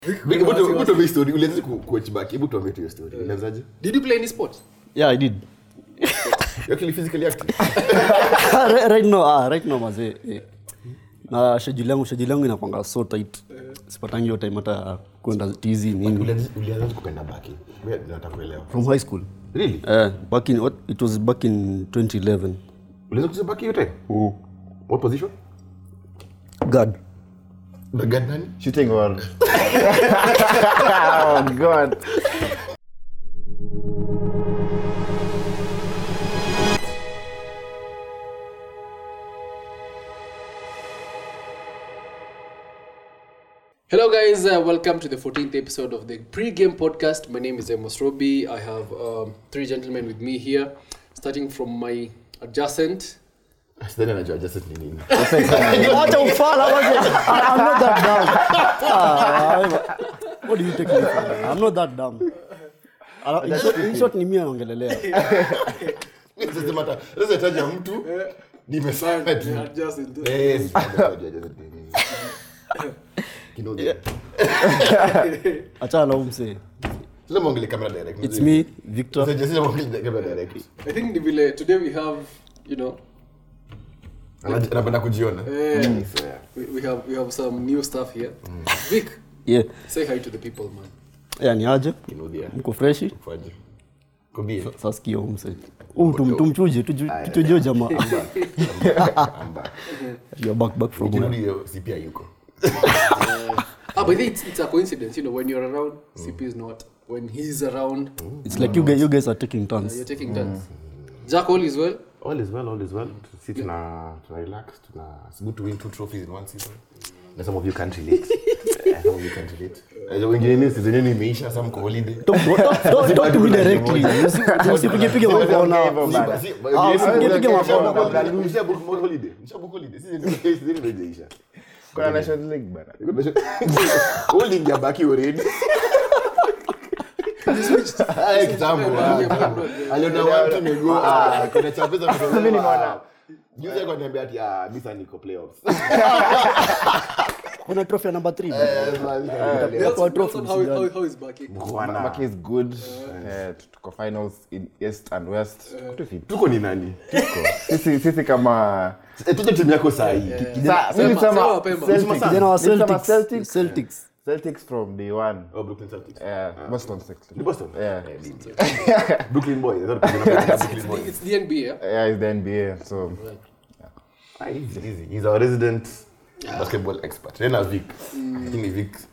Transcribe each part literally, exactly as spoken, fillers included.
Big but but of story ulianza coach back. Hebu tuambie tu story. Ulianzaje? Did you play any sports? Yeah, I did. You're actually physically active. right, right now, ah, right now maze. Eh. Na schedule yangu schedule yangu inakwanga so tight. Sipatangi hiyo time hata kwenda tizi nini. Ulianza kupenda back. Wewe nataka kuelewa. From high school. Really? Eh, back in what it was back in twenty eleven. Ulianza kucheza back hiyo time? Mm. What position? Guard. The guard nani? Shooting or oh god. Hello guys, uh, welcome to the fourteenth episode of the pre-game podcast. My name is Amos Robi. I have um, three gentlemen with me here, starting from my adjacent. Sidhani anajua just nini. Acha ufala waje. I'm not that dumb. Ah, what do you take me for? I'm not that dumb. In short, in short ni mimi anaongelelea. Sasa mata, sasa taja mtu nimesema Adjacent. eh, Kinodia. Acha na umse. Sasa mwangele camera direct. It's me, Victor. Sasa just mwangele camera direct. I think Nivile, today we have, you know, Anapenda kujiona. uh, we, we have we have some new stuff here. Mm. Vic, Yeah. say hi to the people, man. Yeah, ni aje? Kinodia. Mko freshi? Faje. Kobie. Sasa sikio umse. Um tum tumchuje tujue jamaa. Amba. You're back back from where? Kinodia C P yuko. Ah, but it's it's a coincidence, you know, when you're around, mm. C P is not. When he's around, It's like you guys you guys are taking uh, turns. you're taking turns. Jack, all is well. All is well, all is well. Sit tuna tuna relax, tuna it's good to win two trophies in one season. Na some of you can't relate. Some of you can't relate. As wengine ni season yenu imeisha, some kwa holiday. Don't don't don't to me directly. Usipige pige mkono. Ah, usipige pige mkono. Nisha book more holiday. Nisha book holiday. Season season imeisha. Kuna National League bana. All in Jabaki already. Ah, kitambo. Aliona watu nego. Ah, kuna chapeza mimi nimeona. Juzi alikuwa ananiambia ati ah, Misa niko playoffs. Kuna trophy number three. That's Kwa trophy. how, how, how is Baki? Maki is good. Eh, tuko finals in East and West. Tuko ni nani? Sisi sisi kama Tuje timu yako saa hii. Sa- mimi sema sema mapema. Celtics. Kijana wa Mimi sema Celtics. Celtics. Celtics. Celtics from day one. Oh, Brooklyn Celtics. Yeah, Boston Celtics. Ni Boston? Yeah. Brooklyn boy. Brooklyn boy. It's the N B A. Yeah? Yeah, it's the N B A. So Ah, easy, easy. He's our resident basketball expert. Then as Vic. I think it's Vic.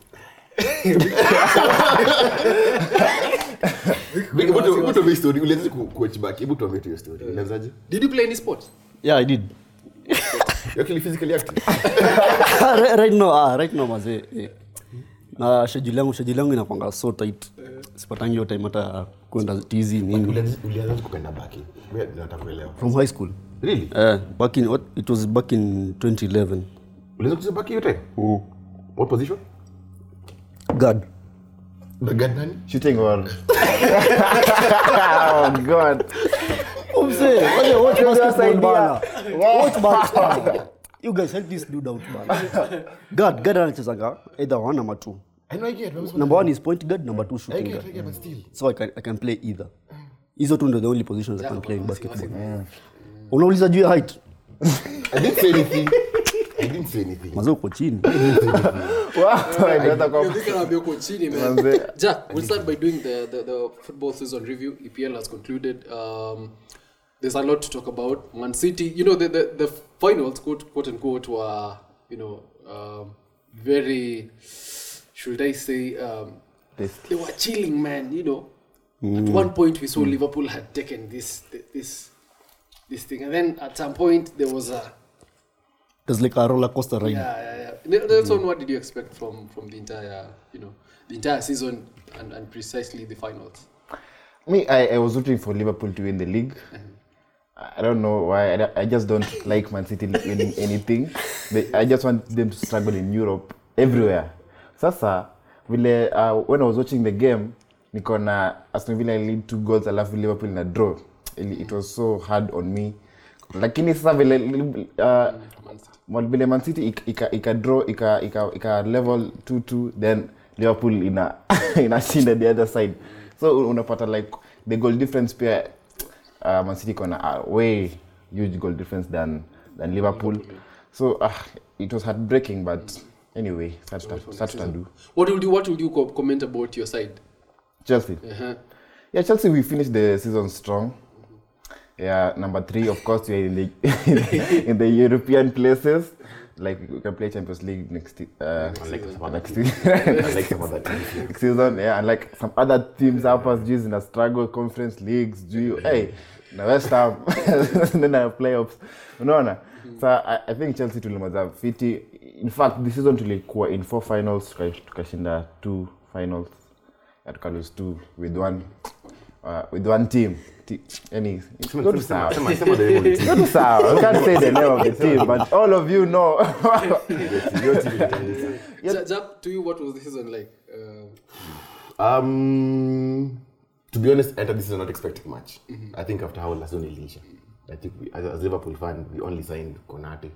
Vic, but but of story. Ulianza coach back. Hebu tuambie tu story. Ulianzaje? Did you play any sports? Yeah, I did. You're actually physically active. right, right now, ah, right now maze. Eh. Na schedule yangu schedule yangu inakwanga so tight. Sipatangi hiyo time hata kwenda tizi nini. Ulianza ulianza kupenda back. Wewe nataka kuelewa. From high school. Really? Eh, back in what it was back in twenty eleven. Ulianza kucheza back hiyo time? Mm. What position? Guard. The guard nani? shooting or oh god. Umse, waje watch basketball bana. Watch basketball. You guys help this dude out bana. Guard, guard anachezanga either one number two. I know I get. Number one is point guard, number two I shooting get, guard. I get, but still. So I can I can play either. Hizo tu ndio the only positions I can play in basketball. Unauliza juu ya height? I didn't say anything. I didn't say anything. Mazo uko chini. Wow, I got You're thinking of your coaching, man. Manze. Jack, we'll start by doing the, the, the football season review. E P L has concluded. Um, there's a lot to talk about. Man City, you know, the, the, the finals, quote, quote unquote, were, you know, um, very, should I say, um, they were chilling, man, you know. Mm. At one point, we saw mm. Liverpool had taken this, this, this thing. And then at some point, there was a, There's like a roller coaster ride. yeah, yeah, yeah. That's mm. what did you expect from, from the entire, you know, the entire season and, and precisely the finals? Me, I, I was rooting for Liverpool to win the league. I don't know why. I, I just don't like Man City winning anything. They, I just want them to struggle in Europe, everywhere. Sasa, vile, uh, when I was watching the game, niko na Aston Villa lead two goals, alafu Liverpool in a draw. It was so hard on me. Lakini sasa vile uh, vile Man City ika ika draw ika ika ika level two two, then Liverpool ina inashinda the other side. So unapata like the goal difference pia uh, Man City kona uh, way huge goal difference than than Liverpool. So uh, it was heartbreaking, but anyway, such such to do. What will you what will you co- comment about your side? Chelsea. Uh-huh. Yeah, Chelsea, we finished the season strong. Yeah, number three, of course, we're in the in the European places. Like we can play Champions League next uh, Like some other next teams. Like some other teams. next season. Yeah, and like some other teams up as G's in a struggle, conference leagues, G. Hey, na West Ham, then our playoffs. Unaona? So I, I think Chelsea tulimaliza fiti. In fact, this season tulikuwa in four finals, tukashinda two finals. Tuka lose two with one uh, with one team. T- any it's Some- good to some- sound. some- some of the name of the team. Good to sound. I can't say the name of the team, but all of you know. Your team is the team. Ja- Jack, to you, what was the season like? Uh, Um, to be honest, I entered this season not expecting much. I think after how last season Elisha, I think we, as, as Liverpool fan, we only signed Konate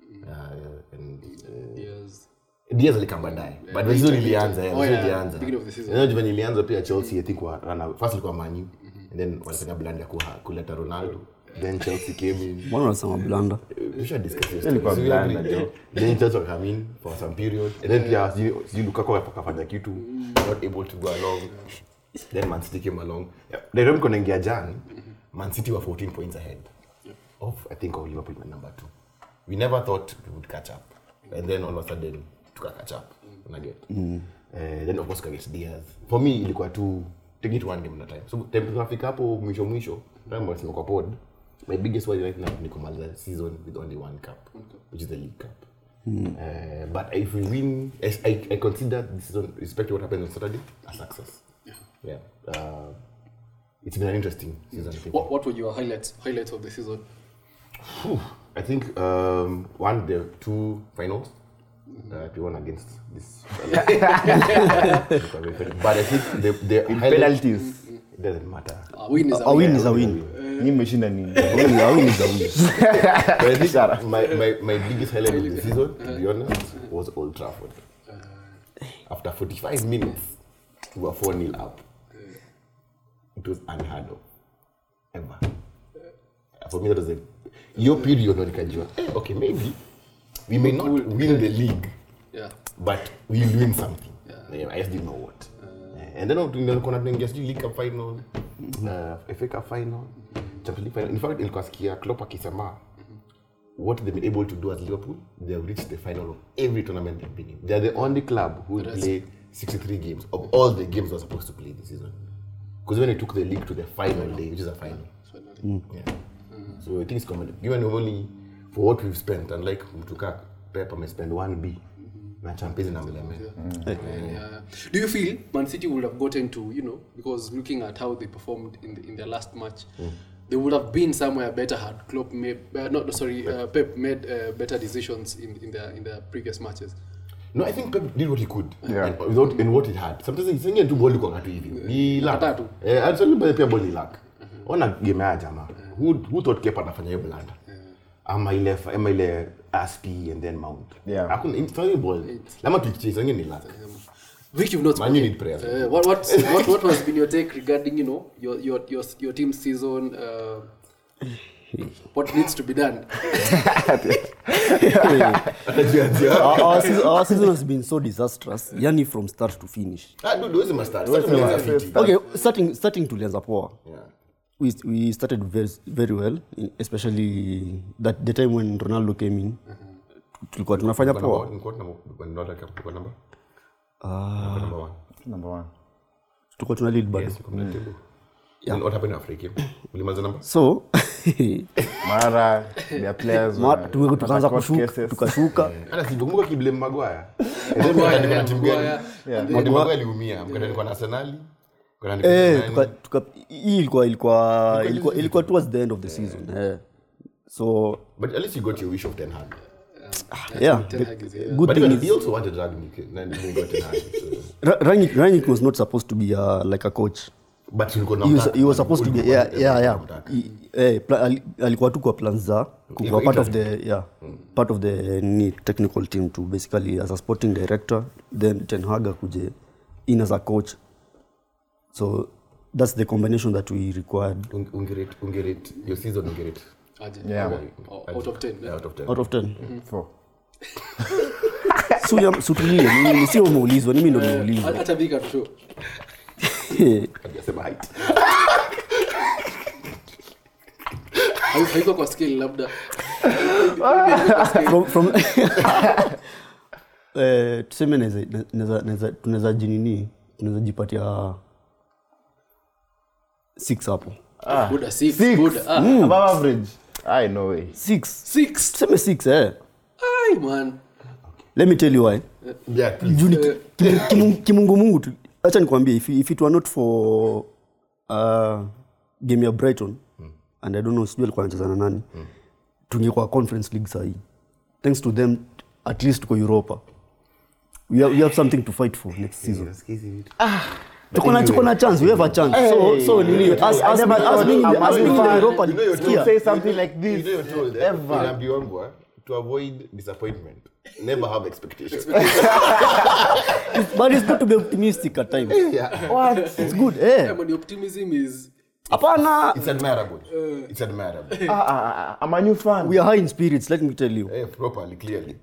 uh, and uh, yes. Diaz alikamba baadaye, but the season ilianza, yeah, Oh, the season yeah, ilianza. beginning of the season. Unajua when ilianza pia Chelsea I think wa rana first ilikuwa Man U and then walifanya blanda ya kuha- kuleta Ronaldo. Then Chelsea came in. Mbona unasema blanda? We should discuss this. Ilikuwa So we blanda, agree. Joe. Then Chelsea will come in for some period and then pia sijui sijui Lukaku akafanya kitu, not able to go along. Then Man City came along. The time kunaingia Jan, Man City were fourteen points ahead of I think of Liverpool at number two. We never thought we would catch up, and then all of a sudden tuka catch up. Unaget. Mm. Uh, then of course against Diaz. For me ilikuwa tu take it one game at a time. So time tunafika hapo mwisho mwisho, remember sima kwa pod. My biggest worry right now ni kumaliza season with only one cup, which is the League Cup. Mm. Uh, but if we win, I, I, I consider this season, respect to what happens on Saturday, a success. Yeah, uh, it's been an interesting season. I think. What, what were your highlights highlights of the season? Whew. I think um, one, the two finals. Uh, we won against this. But I think the the In highlight- penalties. It doesn't matter. A win is a, A win is a win. Ni mmeshinda nini? A win a win is a win. But I think my, my, my biggest highlight of the season, to be honest, was Old Trafford. After forty-five minutes, we were four nil up. It was unheard of. Ever. For me, that was a... Your period, when nikajua, eh, okay, maybe we may not win the league, Yeah. but we'll win something. Yeah, I just didn't know what. Uh, and then kuna tunaingia sijui League Cup final, uh, F A Cup final, Champions League final. In fact, nilikuwa sikia Klopp akisema what they've been able to do as Liverpool, they've reached the final of every tournament they've been in. They're the only club who will play sixty-three games of all the games they're supposed to play this season. Because when they took the league to the final day, which is a final. Mm. Yeah. So I think it's commendable. Given only for what we've spent, unlike Mtuka, Pep may spend one B. Na champions na mleme. Yeah. Do you feel Man City would have gotten to, you know, because looking at how they performed in the, in their last match, mm. they would have been somewhere better had Klopp made, uh, not sorry, uh, Pep made uh, better decisions in in their in their previous matches. No, I think Pep did what he could. Yeah. And, without, and what he had. Sometimes he's saying tu ball kwa tu hivi. Ni luck. Tatu. Eh, actually ball pia ball ni luck. Ona game ya jamaa. Who who thought Kepa atafanya hiyo blanda? Ama ile ama ile Aspi and then Mount. Yeah. Hakuna inside ball. Lama tukicheza ni luck. Vic, you've not Man, you need prayers. Uh, what what what what has been your take regarding, you know, your your your your team's season? Uh, what needs to be done? our, our, season, our season has been so disastrous, yani from start to finish. Ah, dude, where's the start? Where's Start the with start? the Okay, starting starting tulianza poa. Yeah. We we started very very well, especially that the time when Ronaldo came in. Tulikuwa tunafanya poa. Number Ah, number one. Number one. tulikuwa tuna lead bado. Yes, you come to table. And what happened after he came? Ulimaliza number? So Mara, their players ma- were- tuwe- tukaanza court kushuka, cases. tukashuka. Ana sikumbuka kiblame Maguire. Maguire, Ndio timu gani? Maguire. Yeah. Ndio Maguire aliumia. Mkadani kwa Arsenal. Mkadani Eh, kwa tuka, tuka, hii ilikuwa ilikuwa ilikuwa ilikuwa towards the end of the season. Eh. So But at least you got your wish of Ten Hag. yeah, Ten Hag is the here. good But thing even is he also wanted Ragnick. And then he got Ten Hag. So. Ra- Rangnick, Rangnick was not supposed to be uh, like a coach. But he He was, he was supposed to be yeah yeah yeah. He, eh, pla, ali- alikuwa tu kwa plans za kuwa Iko part of interim. the yeah part of the ni technical team to basically as a sporting director, then Ten Hag akuje in as a coach. So that's the combination that we required. Un- Ungerate, ungerate. Your season ungerate. Aje. Yeah. Okay. O- out of ten. Yeah, out of ten. Out of ten. Four. Suya sutulie, mimi sio umeulizwa, mimi ndo nimeulizwa. Acha Vika tu show. Hajasema height. Haiko haiko kwa skill labda. from from eh tuseme naweza naweza naweza tunaweza jinini tunaweza jipatia six hapo. Buda six. Six. Buda. Ah. Above average. I know way. six Six. tuseme six eh. Ai man. Let me tell you why. Yeah, please. Juni kimungu kimungu mungu tu. Acha nikwambie if if it were not for uh game ya Brighton mm. and I don't know sijui alikuwa anacheza na nani. Mm. Tungekuwa Conference League sahi. Thanks to them at least tuko Europa. We have, we have something to fight for next season. Tuko na tuko na chance, we have a chance. So so nini as as as being as being in the Europa You know you're League. You say something like You this. know you're told eh, Ever. unaambiwangwa, to avoid disappointment, never have expectations. But it's good to be optimistic at times. Yeah. What? It's good. Eh. Yeah, man, the optimism is Hapana. It's admirable. It's admirable. Ah, ah, ah, I'm a new fan. We are high in spirits, let me tell you. Eh, properly, clearly.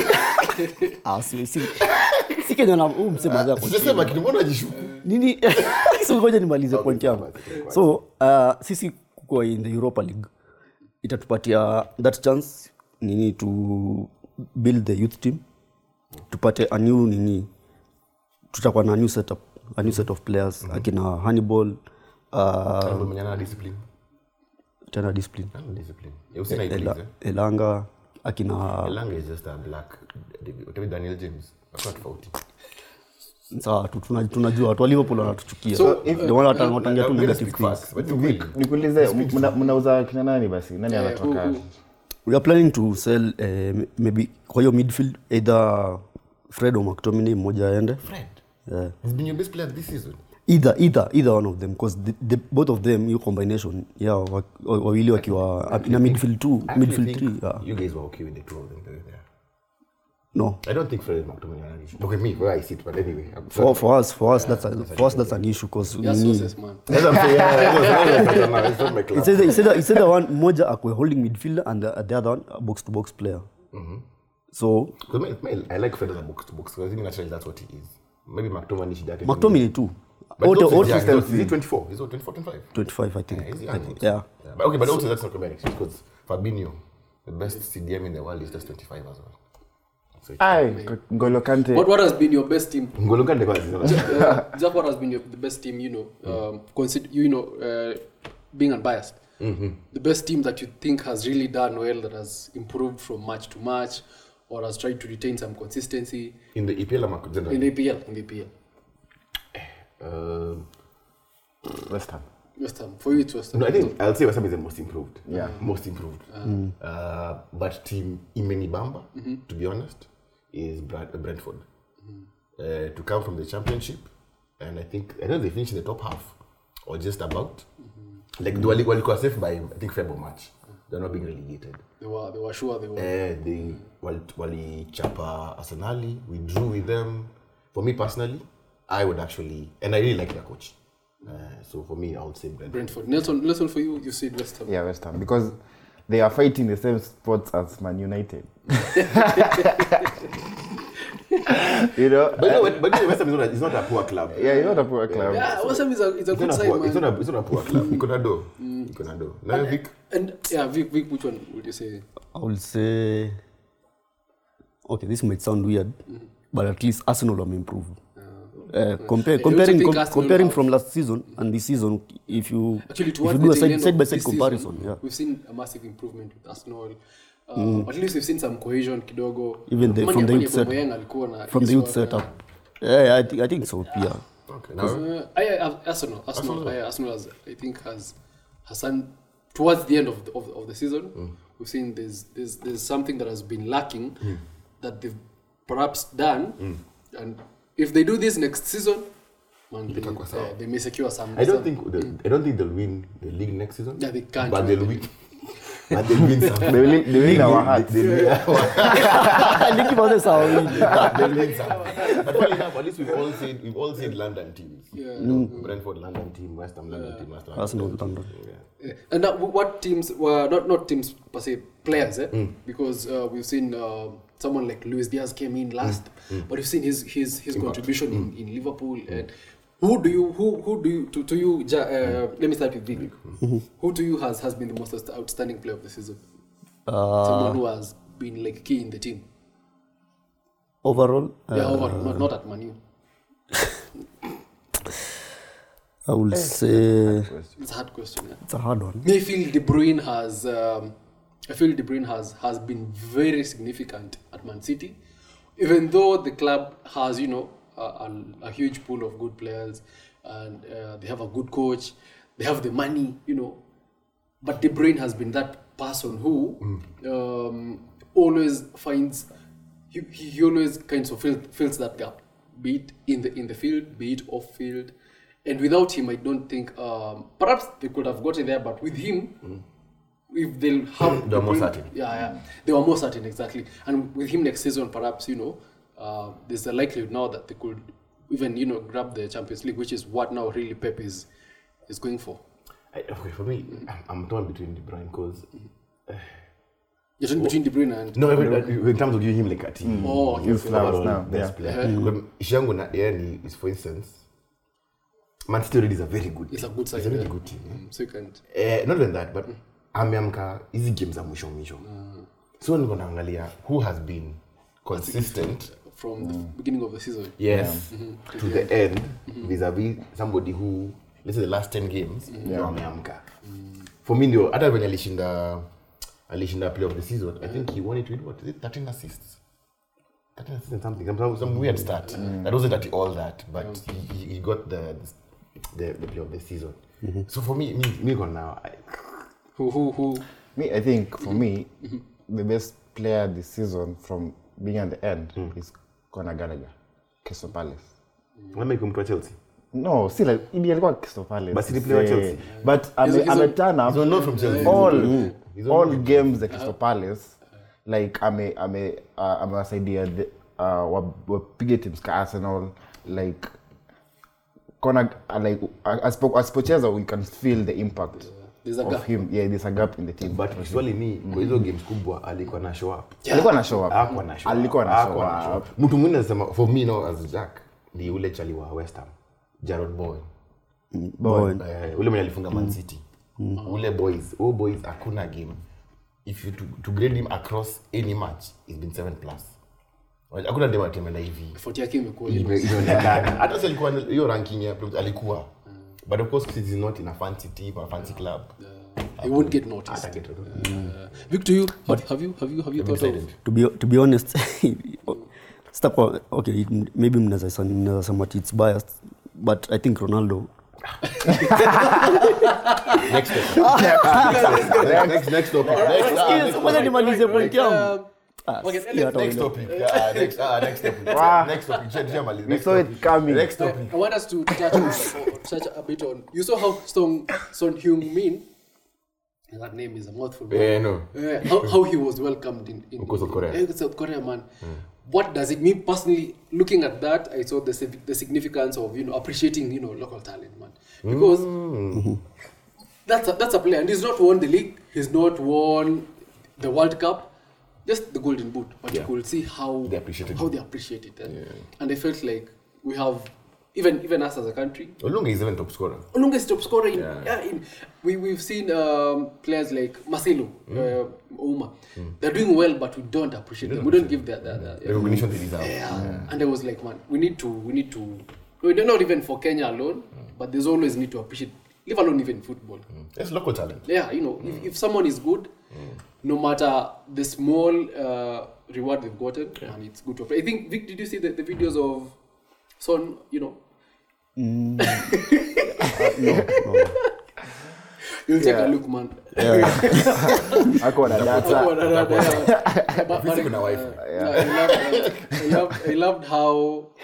Ah, si si. Si Kenya na huu msema zako. Sijasema kitu, mbona unajishuku? Nini? So ngoja nimalize point yangu. So, uh, sisi kuko in the Europa League itatupatia that chance nini to build the youth team. Tupate a new nini. Tutakuwa na new setup, a new set of players mm-hmm. akina Hannibal uh Ndio mwenye ana discipline. tena discipline. Ana discipline. Eh, usina Ela, ibilize. Elanga akina Elanga is just a black whatever Daniel James. That's not faulty. sawa tu- tuna- tunajua watu wa Liverpool wanatuchukia. So, If ndio wale wata- wataongea tu I'm gonna negative speak things. facts, but ukweli. Nikuulize, mna- mnauza kina nani basi? Nani Yeah, anatoka? who- who? We are planning to sell uh, maybe kwa hiyo midfield either Fred or McTominay mmoja aende. Fred. Yeah. He's been your best player this season. Either either either one of them because the, the, both of them you combination yeah wa- wa- wawili wakiwa na midfield two, I actually midfield think three. Yeah. You guys were okay with the two of them they were there. No. I don't think Fred and McTominay are an issue. Look at me, where I sit, but anyway. I'm For for us for us that's a, for us that's an issue because yeah, sources, man. That's what I'm saying. Yeah, that's what I'm saying. It's not my club. it's either it's either it's either one mmoja akwe holding midfielder and the, the other one a box to box player. Mm-hmm. So 'Cause my- my- I like Fred as a box to box because I think naturally that's what he is. Maybe McTominay should have. McTominay too. But Auto also, auto yeah, system he's he's twenty-four. He's what, twenty-four, twenty-five. twenty-five I think. Yeah, he's I young. think. Yeah. Yeah. But okay, but also that's not comparing because Fabinho, the best C D M in the world, is just twenty-five as well. So it's- Ai, N'Golo Kante. What what has been your best team? N'Golo Kante was- Uh, Jack, what has been your, the best team? You know, um, consider you know, uh, being unbiased. Mm-hmm. The best team that you think has really done well, that has improved from match to match, or has tried to retain some consistency in the E P L, I'm generally. in the E P L. In the E P L, Um, West Ham. West Ham. For you, it's West Ham. No, I think I'll say West Ham is the most improved. Yeah. Most improved. Uh, but team Imeni Bamba, to be honest, is Brad, uh, Brentford. Uh, to come from the championship, and I think I don't know if they finished in the top half or just about. Like mm-hmm. they were well, safe by I think February March. They're not being relegated. They were they were sure they were. Uh, they wali, wali chapa Arsenali. We drew with them. For me personally, I would actually, and I really like their coach. Uh, so for me, I would say Brentford. Brentford. Nelson, Nelson, for you, you said West Ham. Yeah, West Ham. Because they are fighting the same spots as Man United. You know? But you know, what- but you know, West Ham is not a, it's not a poor club. Yeah, you're not a poor club. Yeah, West Ham is a, it's a It's good not a side, poor, man. it's not a, it's not a poor club. You could have do. You could have do. Now, Vic, And yeah, Vic, Vic, which one would you say? I will say, okay, this might sound weird, but at least Arsenal have improved. Uh, compare, You comparing also think com- Arsenal comparing have- from last season and this season, if you Actually, if you towards do a the tail side end side of by this side season, comparison, yeah, we've seen a massive improvement with Arsenal. Uh, At least we've seen some cohesion kidogo. Even the- Mani- from the Mani youth set- Aubameyang alikuwa na from the hizo, youth setup, yeah, I think I think so, yeah. okay. Now, Uh, I, I, Arsenal, Arsenal, I, Arsenal has, I think has has done towards the end of the, of, of the season. We've seen there's, there's there's something that has been lacking that they've perhaps done, and if they do this next season, man, they, Itakuwa sawa. uh, they may secure some. I don't some- think the, I don't think they'll win the league next season. Yeah, they can't But win they'll the win. But they win some. They win, they win our hearts. They win Niki Moses sawa wili. they win some. But funny enough, at least we've all seen we've all seen London teams. Yeah. You know, Brentford London team, West Ham London team, West Ham. Arsenal London. Yeah. Yeah. And now, what teams were not not teams per se, players, eh? Mm. Because uh, we've seen uh, someone like Luis Diaz came in last, mm. but we've seen his his his contribution mm. in, in Liverpool. Mm. And who do you who who do you to, to you? Uh, mm. Let me start with Vic. Mm-hmm. Who to you has has been the most outstanding player of the season? Uh, Someone who has been like key in the team. Overall, Yeah, uh, overall, not, not at Man U. I will say It's a hard question. Yeah. it's a hard one. I feel De Bruyne has. Um, I feel De Bruyne has has been very significant at Man City, even though the club has, you know, a, a, a huge pool of good players, and uh, they have a good coach, they have the money, you know, but De Bruyne has been that person who mm. um, always finds. He, he always kind of fill, fills that gap, be it in the in the field, be it off field. And without him, I don't think, um, perhaps they could have gotten there, but with him, mm. if they'll have... They were more certain. Yeah, yeah. They were more certain, exactly. And with him next season, perhaps, you know, uh, there's a likelihood now that they could even, you know, grab the Champions League, which is what now really Pep is, is going for. I, okay, for me, mm. I'm, I'm torn between De Bruyne because... Uh, You're talking between De Bruyne and... No, even, uh, in terms of giving him like a team. Mm. Oh, okay. He's Overall, now, best yeah. player. Mm. Ishangu na Ernie is, for instance, Man City already is a very good team. It's a good side. It's a really yeah. good team. Mm, so you can't... Uh, not even that, but ameamka hizi games za mwisho mwisho. So niko naangalia who has been consistent from the beginning of the season. Yes, Yeah. Mm-hmm. to the end vis-a-vis somebody who, let's say the last ten games, ndio ameamka. For me ndio hata venye alishinda alishinda play of the season, I think he won it with what? Is it thirteen assists? thirteen assists and something. Some, some weird start. Mm. That wasn't at all that, but yeah. he, he got the the, the play of the season. Mm-hmm. So for me, me, me gone now. I, Who, who, who? Me, I think for me, the best player this season from being at the end mm. is Conor Gallagher, Crystal Palace. Let me come to Chelsea. No, still like he alikuwa Crystal Palace. But he played Chelsea. Yeah. But I'm a, I'm a turn up. He's not from Chelsea. All mm. all games at Crystal Palace, like I'm a I'm a uh, I'm a side the uh wapige teams ka Arsenal, like Conor uh, like as as pocheza we can feel the impact. Yeah. There's a of gap. him. Yeah, there's a gap in the team. But usually me, kwa hizo games kubwa alikuwa na show up. Yeah. Alikuwa na show up. Alikuwa na show up. Alikuwa na show up. Mtu mwingine anasema for me now as Jack ni ule chali wa West Ham, Jarrod Bowen. Bowen. Uh, ule mwenye alifunga Man City. Mm. Ule boys, all boys hakuna game. If you to, to grade him across any match, it's been seven plus. Hakuna dema timu na hivi. Forty yake imekuwa inaonekana. Hata sasa alikuwa hiyo ranking ya alikuwa. But of course, he's not in a fancy team or a fancy club. Uh, he won't get noticed. Get uh, Victor, you have, have you have you have you thought of? To be to be honest, stop. Okay, maybe mnaweza sema it's biased, but I think Ronaldo. Next topic. next next topic. Next. Ngoja nimalize point yangu. Okay, next topic. Yeah, next ah next topic. Next topic. Next We saw it coming. Next topic. I want us to touch, touch a bit on. You saw how Son Son Heung-min, and that name is a mouthful. Yeah, no. Uh, how, how he was welcomed in, in South Korea. Yeah, South Korea, man. Mm. What does it mean personally? Looking at that, I saw the the significance of, you know, appreciating, you know, local talent, man. Because mm. that's a, that's a player, and he's not won the league. He's not won the World Cup. Just the Golden Boot, but yeah. you could see how they appreciate it. How they appreciate it, eh? Yeah. And I felt like we have, even even us as a country. Olunga is even top scorer. Olunga is top scorer. In, yeah. yeah in, we we've seen um, players like Marcelo, mm. uh, Ouma. Mm. They're doing well, but we don't appreciate them. We don't give that that, that the recognition they deserve. Yeah. yeah. And I was like, man, we need to we need to. No, not even for Kenya alone, mm. but there's always need to appreciate. Leave alone even football. Mm. It's local talent. Yeah, you know, mm. if, if someone is good, mm. no matter the small uh, reward they've gotten, yeah. and it's good to play. I think, Vic, did you see the, the videos of Son, you know? Mm. uh, no, no. You'll take yeah. a look, man. Ako na data. I loved how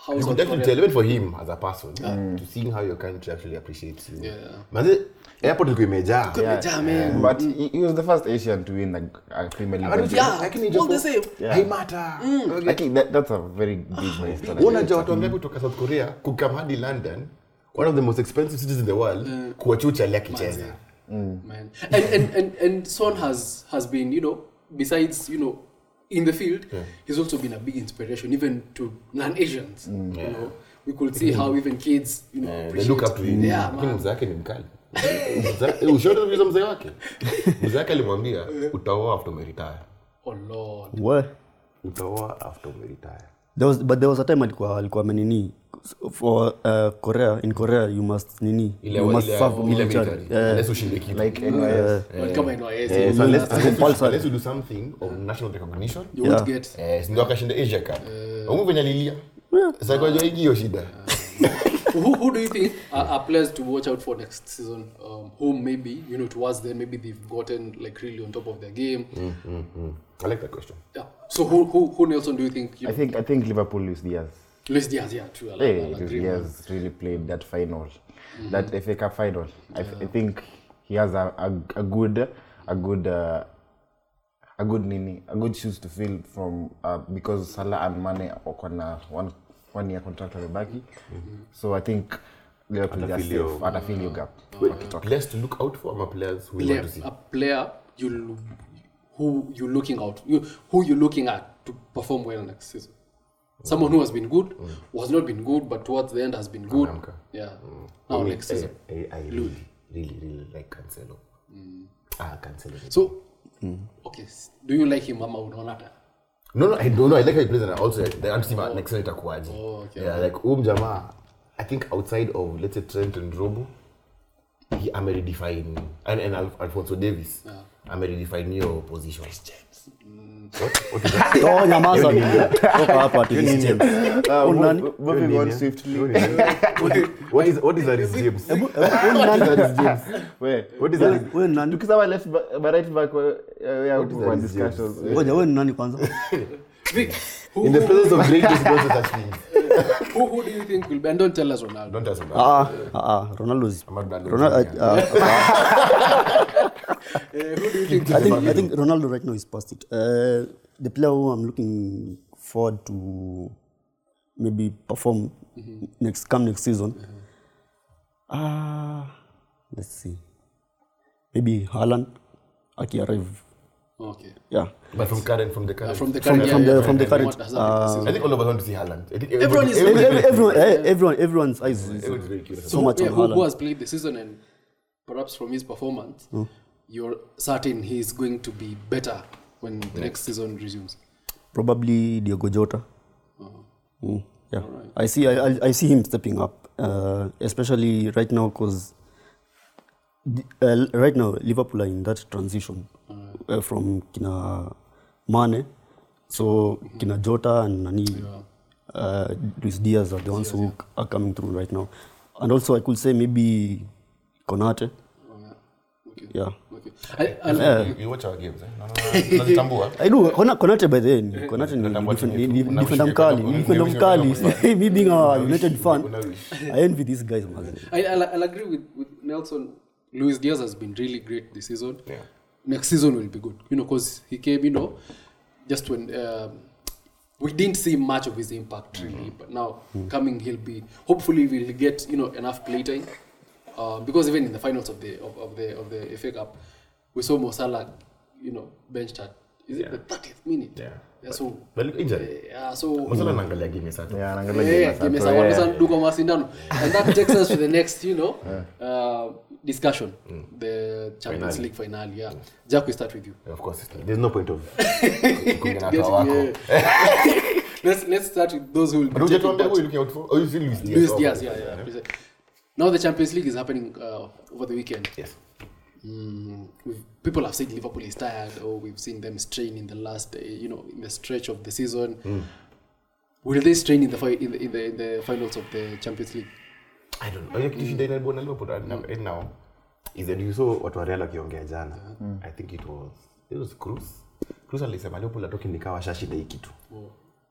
how's You South could definitely Korea? tell, even for him as a person, to seeing how your country actually appreciates you. Yeah. Manze, airport ilikuwa imejaa. Imejaa, man. But he, he was the first Asian to win a, a Premier League. But Yeah, lakini all the Joko, same. Yeah. haimata. Okay. I think that, that's a very big milestone. Wewe unajua watu wangapi kutoka South Korea kukam hadi London, one of the most expensive cities in the world, kuwachucha lea kicheza. Man. And, and and and Son has has been, you know, besides, you know, in the field, Yeah. he's also been a big inspiration even to non-Asians. You know, we could see how even kids, you know, Eh, they appreciate. look up to him. Yeah, Lakini man. mzee wake ni mkali. Mzee- eh, ushauri uliza mzee wake. Mzee wake alimwambia utaoa after umeretire. Oh Lord. Well, Utaoa after umeretire. there was but there was a time alikuwa alikuwa amenini for uh, Korea in Korea you must nini Ile you must ile serve ile military. military. Yeah. Unless ushinde kitu. Like N Y S. But come on, no, yes, Eh, yes, so yes, let's, yes. let's, compulsory. let's do something of national recognition. You won't Yeah. get. Eh, si ndio akashinda Asia Cup. Mungu venye alilia. Sasa kwa hiyo hiyo shida. who, who do you think are, are players to watch out for next season? Um, who maybe, you know, towards then maybe they've gotten like really on top of their game. Mm, mm, mm. I like that question. Yeah. So who who who Nelson do you think? You I know, think I think Liverpool Luis Diaz. Luis Diaz, yeah, true. I'll, Hey, I'll Luis agree. man. Diaz really played that final, that F A Cup final. I, f- I think he has a, a, a good a good uh, a good nini a good shoes to fill from uh, because Salah and Mane wako na one one year contract wamebaki. So I think Liverpool Atafeel just your- safe atafeel your gap. Players to look out for or players who we Player, want to see? a player you who you looking out you who you looking at to perform well next season. Someone who has been good, who has not been good, but towards the end has been good. Anamka. Yeah. Now I mean, next season. I, I, I really, really, really like Cancelo. Ah, Cancelo. So, okay, s- do you like him, Mama Unonata? No, no, I don't know. I like how he plays, and I also I want to see my next season itakuwaje. Oh, okay. Yeah, like um jamaa, I think outside of let's say Trent and Robo, he am redefine and and Alf- Alfonso Davis. I'm redefine your position. What? What is that? Oh, nyamaza nini? Toka hapa ati Reece James. Uh, Huyu nani? mov- moving on swiftly. What is what is that? Is James? Hebu hebu huyu nani? Where? What is that? Wewe ni nani? Tukisema left back, ba- right back, uh, yeah, What is kwa that, discussions. Ngoja wewe ni nani kwanza? Vic, who, In the who, presence of greatness, don't say such things. who, who do you think will be? And don't tell us Ronaldo. Don't ask me. Ah ah ah Ronaldo is I'm not bad. Ronaldo uh, Uh, who do you think? I think I think Ronaldo right now is past it. Uh, the player who I'm looking forward to maybe perform next come next season. Ah, let's see. Maybe Haaland aki arrive. Okay. Yeah. But from current, from the current. Uh, from the From- current, from yeah, the- yeah, from the yeah, current, what has happened this uh, season. I think all of us want to see Haaland. I think Everyone is- Every, everyone, every, everyone, eh, everyone, everyone's eyes is everyone's very curious. so much yeah, on who, who Haaland. has played the season and perhaps from his performance, you're certain he's going to be better when the next season resumes. Probably Diogo Jota. Mm, yeah, I see. I, I, I see him stepping up, uh, especially right now because uh, right now Liverpool are in that transition uh, from kina Mane, so kina Jota and Nani, uh, Luis Diaz are the ones who are coming through right now, and also I could say maybe Konate. Okay. Yeah, Okay. I, I, You, you watch our games, eh? No, no, no. Unazitambua. I do. Kona- Konate by then, Konate ni Unatambua defend- timu ni- yetu. ni defender mkali, Unawish- ni defender unawish- mkali. Me being a United fan, Unawish. I envy these guys, man. I, I'll, I'll agree with, with Nelson. Luis Diaz has been really great this season. Yeah. Next season will be good, you know, because he came, you know, just when um, we didn't see much of his impact really, but now coming he'll be. Hopefully, we'll get you know enough playtime, uh, because even in the finals of the of, of the of the F A Cup, we saw Mo Salah, you know, benched at is it Yeah. the thirtieth minute? Yeah. Yeah. So. But look, injury. Yeah. So. Masala naangalia game sasa. Yeah, naangalia Yeah, game game sasa, sa yeah. watu duko masindano, and that takes us to the next, you know, uh, discussion, the Champions Finale. League finale. Yeah, Jack, we start with you. Of course, there's no point of kuingia na Get- watu wako. yeah. let's let's start with those who will be But taking hujatuambia who part. you're looking out for? Oh, you see Luis Diaz. Luis Oh, Diaz, okay. yeah, yeah. Present. Now the Champions League is happening uh, over the weekend. Yes. Mm, we've, people have said Liverpool is tired, or we've seen them strain in the last, uh, you know, in the stretch of the season. Will they strain in the, fi- in the in the in the finals of the Champions League? I don't know. Like, if you didn't want Liverpool right now, right now, is that you saw watu wa Real wakiongea jana. I think it was it was Cruz. Cruz alisema Liverpool atoki nikawa shashida hii kitu.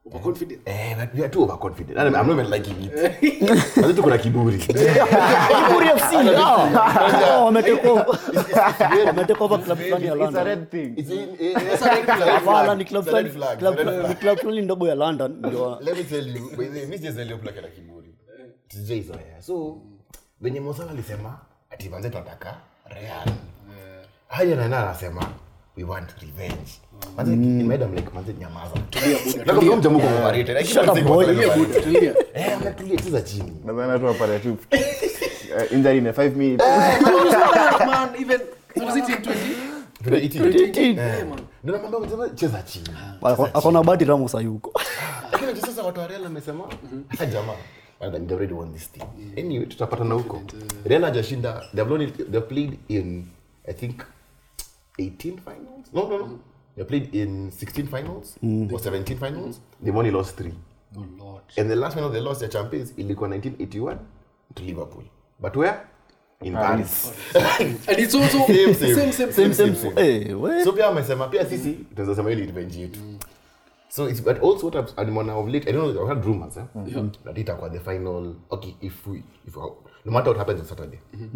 Overconfident. Eh, but we are too overconfident. And I'm, I'm not even liking it. Sasa tuko na kiburi. Kiburi F C. Ah, wametake over. Wametake over club fulani ya It's a London. red thing. It's in, eh, it's a red flag. Wala ni club It's a red fulani flag. club It's a red fulani- flag. ni club fulani ndogo ya London ndio. Let me tell you, by the way, Mister Zelio Black ana kiburi. T J Zoya. So, venye Mosala alisema ati manze tunataka Real. Haya na nani anasema we want revenge. Manze in my head I'm like manze nyamaza. Na kama mjamu kwa overrated. Like Shut up, boy. Tulia. eh, ametulia cheza chini. Nadhani tu apata tu uh, injury in five minutes. Man, even was it in twenty? Twenty. Ndio namwambia mjamu cheza chini. Akona bahati Ramos hayuko. Lakini sasa watu wa Real wamesema ah jamaa and they already won this thing. Anyway, tutapatana huko. Real hajashinda. They've only they played in I think eighteen finals. No, no, no. They played in sixteen finals or seventeen finals. They've only lost three. Oh Lord. And the last final they lost their champions ilikuwa nineteen eighty-one to Liverpool. But where? In Paris. And it's also Same, same same. same Same same. same. Eh, we. So pia amesema pia sisi tunaweza sema ile revenge yetu. So it's but also what I've animal of late I don't know I heard rumors eh Yeah. that itakuwa the final okay if we if we, no matter what happens on Saturday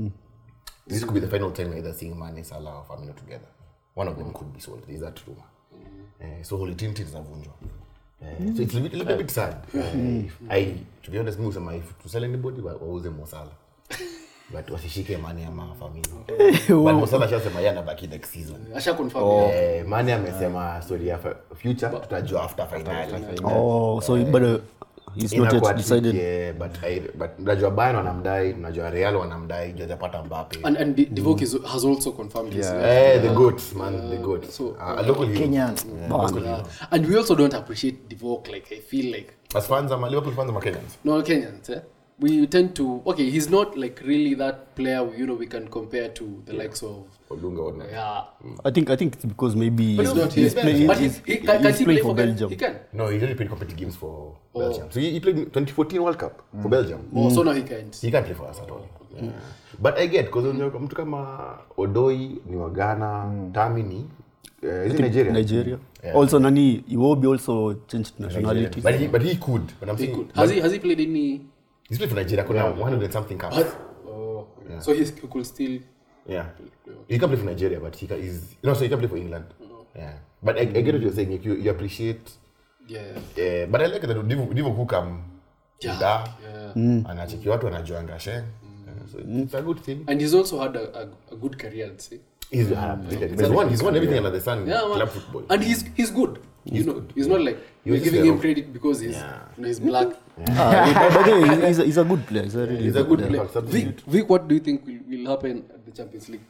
this could be the final time either seeing Mane Salah or Firmino together one of them could be sold there's that rumor eh, so Holy Trinity zinavunjwa eh, so it's a little, little bit sad eh, I to be honest me usema if to sell anybody wauze Mo Salah but wasishike Mane ama Firmino but Mo Salah shasema yana baki next season. Asha confirm. Eh, Mane amesema story ya fa- future tutajua after finali. Oh, so bado he's not Inakuwa yet decided. tricky, eh, but I but unajua Bayern wanamdai, unajua Real wanamdai, hajapata Mbappe. And and D- Divock is, has also confirmed his. Eh, the goat, man, the goat. so- Uh, a local hero. Kenyan. Yeah, local hero. And we also don't appreciate Divock. Like I feel like As fans ama Liverpool fans ama Kenyans. no Kenyans. Eh? We tend to okay. He's not like really that player. You know, we can compare to the likes of Odunga or not. yeah. I think I think it's because maybe But he's not here. playing But he's, he's, he, can, can he's he playing play for Bel- Belgium. He can. No, he only played competitive games for Belgium. So he, he played twenty fourteen World Cup for Belgium. Oh, so now he can't. He can't play for us at all. Yeah. But I get because mtu kama Odoi ni wa Ghana, Tami ni uh, is it Nigeria. Nigeria. Yeah. Also Nani Iwobi also changed nationality. But he but he could. But I'm He saying could. Has he has he played any? he's played for Nigeria. Kuna one hundred and something caps. Oh, so he's, he could still. Yeah. He can play for Nigeria, but he can, he's no, so he can play for England. Yeah. But I, I get what you're saying. If you, you appreciate, Yeah. uh, but I like that Divo Divo who come Yeah. da, Yeah. anacheki watu wanajuanga sheng. Uh, so it's a good thing. And he's also had a, a, a good career, I'd say. He's, uh, he's won. He's won everything under the sun in Yeah, man. club football. And he's he's good. He's you know, he's not like He you're was just giving a- him credit because he's Yeah. you know he's black. Ah, by the way, he's a, he's a good player. He's a really He's a good player. player. Vic, Vic, what do you think will, will happen at the Champions League?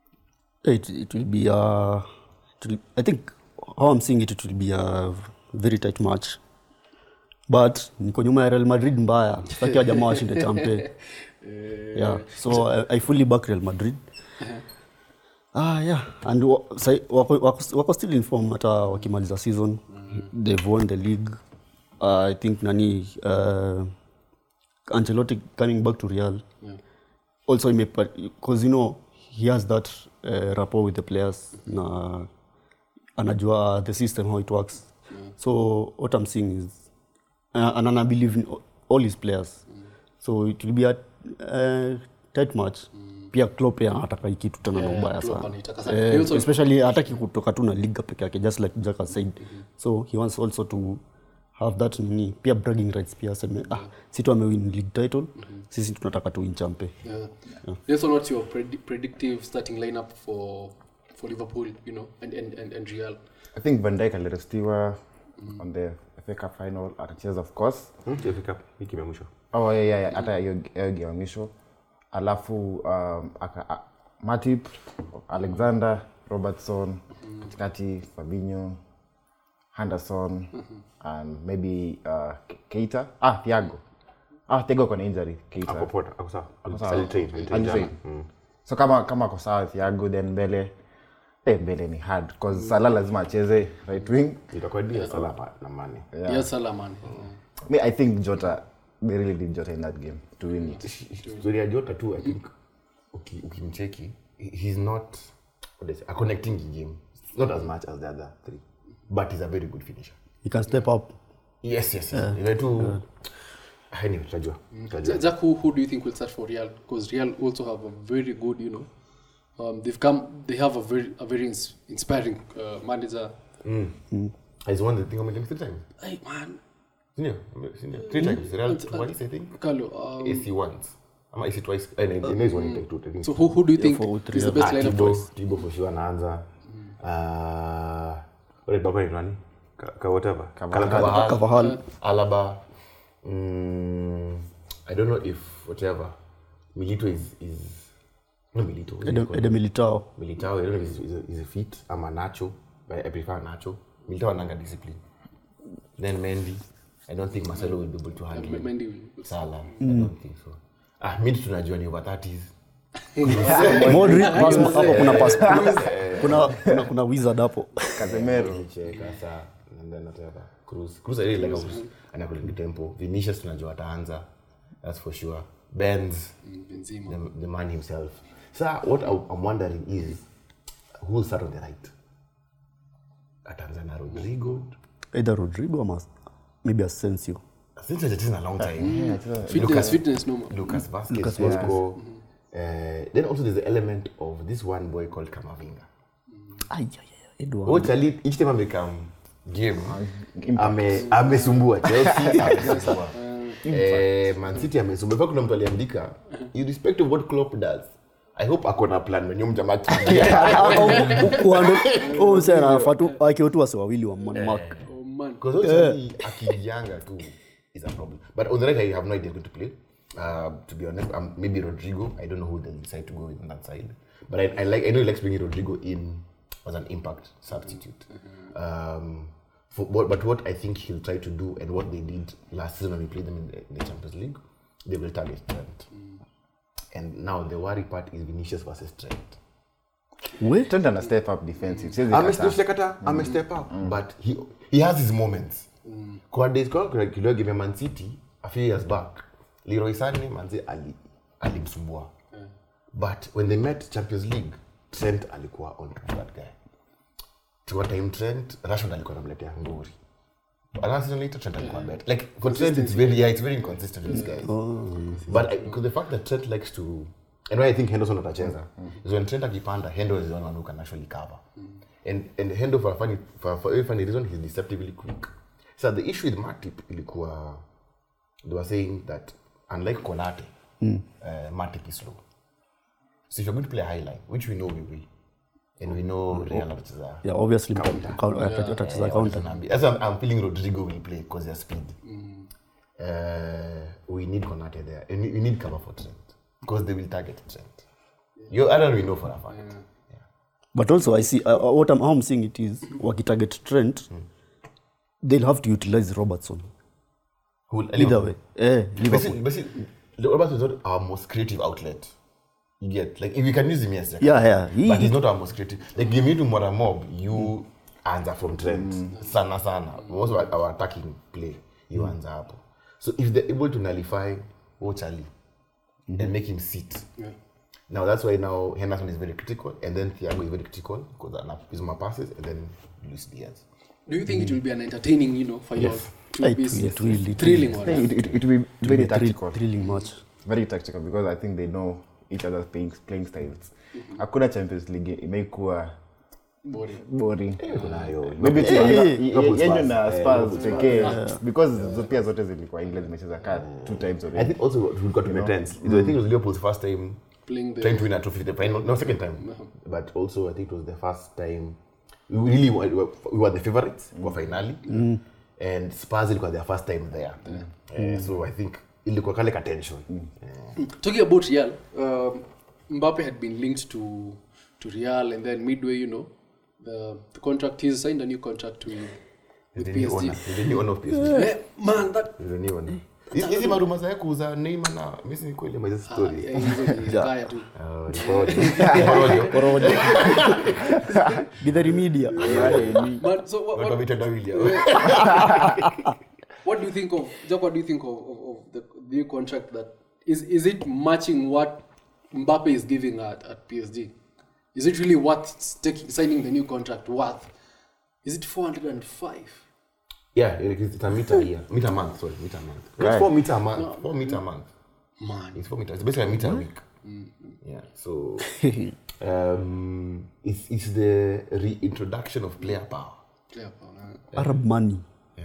It it will be uh it will, I think how I'm seeing it it will be a very tight match. But niko nyuma ya Real Madrid mbaya. Sitaki wa jamaa washinde champe. Yeah. So I, I fully back Real Madrid. Ah yeah, and wa- sai- wako, wako, wako still in form hata wakimaliza season. They've won the league. Uh, I think nani uh, Ancelotti coming back to Real. Yeah. Also because you know he has that uh, rapport with the players na anajua the system how it works. So what I'm seeing is uh, and I believe in all his players. So it will be a uh, tight match. Pia Klopp pia anataka hii kitu tena na Yeah, ubaya Klopp sana. anaitaka sana. Eh, He also- especially hataki kutoka tu na liga peke yake just like Jaka said. So he wants also to have that nini pia bragging rights pia aseme ah si tu amewin league title sisi tunataka tu win champe. Yeah. Yes, or not your pred- predictive starting lineup for for Liverpool, you know, and and and, and Real. I think Van Dijk alirestiwa on the F A Cup final atacheza of course. Hmm? F A Cup hiki ya mwisho. Oh yeah, yeah, yeah. Hata hiyo hiyo game ya mwisho. Alafu um, aka, a, Matip, Alexander, Robertson, katikati Fabinho, Henderson, and maybe uh, Ke- Keita. Ah, Thiago. Ah, Thiago kuna injury. Keita. Hapo pota, hapo sawa. sawa. Alitrain, alitrain Alitrain. jana. Mm. So kama kama kwa sawa Thiago then mbele eh mbele ni hard because Salah lazima acheze right wing. Itakuwa dia Salah na Mane. Yeah, yes, Salah, man. Me I think Jota they really did Jota in that game to win it. Story ya Jota too, I think uki- ukimcheki he- he's not what they say, a connecting game. Not as much as the other three. But he's a very good finisher. He can step up. Yes, yes, yes. Ile tu anyway, tutajua. Tutajua. Jack, who, who do you think will start for Real? Because Real also have a very good, you know, um, they've come, they have a very, a very ins- inspiring uh, manager. Mm. Mm. He's won the thing on three times. Hey man, Senior, senior, three times. Real twice, I think. Carlo, um, A C once. I'm A C twice. I know he's one in two. I think. so who, who do you think for is the best Ah, lineup Thibaut, choice? Thibaut for sure anaanza. Uh, what did Baba nani? Ka, ka whatever. Carvajal. Carvajal. Alaba. Mm, I don't know if whatever. Milito is is no Milito. Ede Ede Militao. Militao. I don't know if he's, he's, a, he's a fit. I'm a Nacho, but I prefer Nacho. Militao ananga discipline. Then Mendy. I don't think Marcelo will be able to handle M- it. Mendy will- Salah. I don't think so. Ah, mid tunajua ni over thirties. Modric pass hapo kuna pass. Kuna kuna kuna wizard hapo. Casemiro. Cheka saa and then whatever. Cruz. Cruz I really like Cruz. Anakulingi tempo. Vinicius tunajua ataanza. That's for sure. Benz, Benzema. the, the man himself. So what I, I'm wondering is who will start on the right? Ataanza na Rodrigo. Either Rodrigo or mas- maybe Asensio. Since it's been a long time. Yeah, it's a- Fitness, fitness, no more. Lucas Vazquez. Lucas Lucas Vazquez. Uh, then also there's the element of this one boy called Kamavinga. Ay ay ay Edward. Which Ali, each time I become game, ame amesumbua Chelsea, amesumbua. Eh, Man City amesumbua. Kwa kuna mtu aliandika, irrespective of what Klopp does, I hope akona plan when yom jamaa Kuando oh sasa anafatu akiwa wase wawili wa man mark. Oh man. because also akijanga too is a problem. But on the right, I have no idea who to play. Uh, to be honest, um, maybe Rodrigo. I don't know who they'll decide to go with on that side. But I, I like. I know he likes bringing Rodrigo in as an impact substitute. Um, for, but, but what I think he'll try to do, and what they did last season when we played them in the, in the Champions League, they will target Trent. And now the worry part is Vinicius versus Trent. Wait. Trent ana step up defensive. Siwezi I'm a kataa. step up. I'm a step up. But he he has his moments. Kwa days kwa kuna kidogo game ya Man City a few years back, Leroy Sané manzi ali alimsumbua. But when they met Champions League, Trent alikuwa on to that guy. To what time Trent, Rashford alikuwa anamletea ngori. Another season later, Trent alikuwa better. Like for Trent, it's very yeah, it's very inconsistent with this guy. But because the fact that Trent likes to, and why I think Henderson atacheza is when Trent akipanda, Hendo is the one who can actually cover. And and Hendo for a funny for, for a funny reason, he's deceptively quick. So the issue with Matip ilikuwa, they were saying that unlike Konate, uh, Matip is slow. So if you're going to play a high line, which we know we will, and we know Real atacheza Yeah, obviously counter. atacheza counter. That's why I'm, I'm feeling Rodrigo will play because they're speed. Mm. Uh, we need Konate there, and we, we need cover for Trent because they will target Trent. You, I don't really know for a fact. Yeah. Yeah. But also I see uh, what I'm how I'm seeing it is wakitarget Trent, they'll have to utilize Robertson. Who will- Either way. Eh, Basically, Liverpool. basically, the Robertson is not our most creative outlet. You get like if we can use him, yes. Yeah, yeah. He- But he's not our most creative. Like give me to Mora Mob, you answer from Trent. Sana sana. Most of our, our attacking play, you answer up. So if they're able to nullify Charlie and make him sit. Yeah. Now that's why now Henderson is very critical, and then Thiago is very critical because he's my passes, and then Luis Diaz. Do you think it will be an entertaining, you know, final? Yes. It will It be will, it will, it will. thrilling I one. think it, it, it will be very Thrill- tactical. thrilling match. Very tactical because I think they know each other's playing, playing styles. Hakuna Champions League imekuwa Boring. boring. Kunayo. Maybe tu Eh, yenye- Liverpool yenye Spurs. na Eh, Spurs Liverpool pekee because zo pia zote zilikuwa England zimecheza ka two times I already. think also what we've got to make sense. I think it was Liverpool's first time Playing the trying to win a trophy, the final, no second time, but also I think it was the first time we really were, we were, we were the favorites for finale, and Spurs ilikuwa their first time there. Uh, so I think ilikuwa kale ka tension. Uh, Talking about Real, um, Mbappe had been linked to to Real, and then midway, you know, the, the contract he's signed a new contract to with the P new S G. owner, the new owner of P S G. Eh, man, that The new owner. Hizi maruma za kuuza Neymar na Messi ni kweli ama hizo ah, story. yeah, hizo ni kaya tu. Oh, ni porojo. Porojo. Be the media. But so what, Watu what, wameita Dawili. what do you think of Jack? What do you think of, of, of the new contract? That is is it matching what Mbappe is giving at, at P S G? Is it really worth taking signing the new contract? Worth? Is it four hundred and five? Yeah, it is- it's a meter here. Meter a month, sorry, meter a month. It's Right. four meter a month. Four meter a month. Man. It's four meters. It's basically a meter a week. Yeah. So um, it's it's the reintroduction of player power. Yeah, uh, Arab money.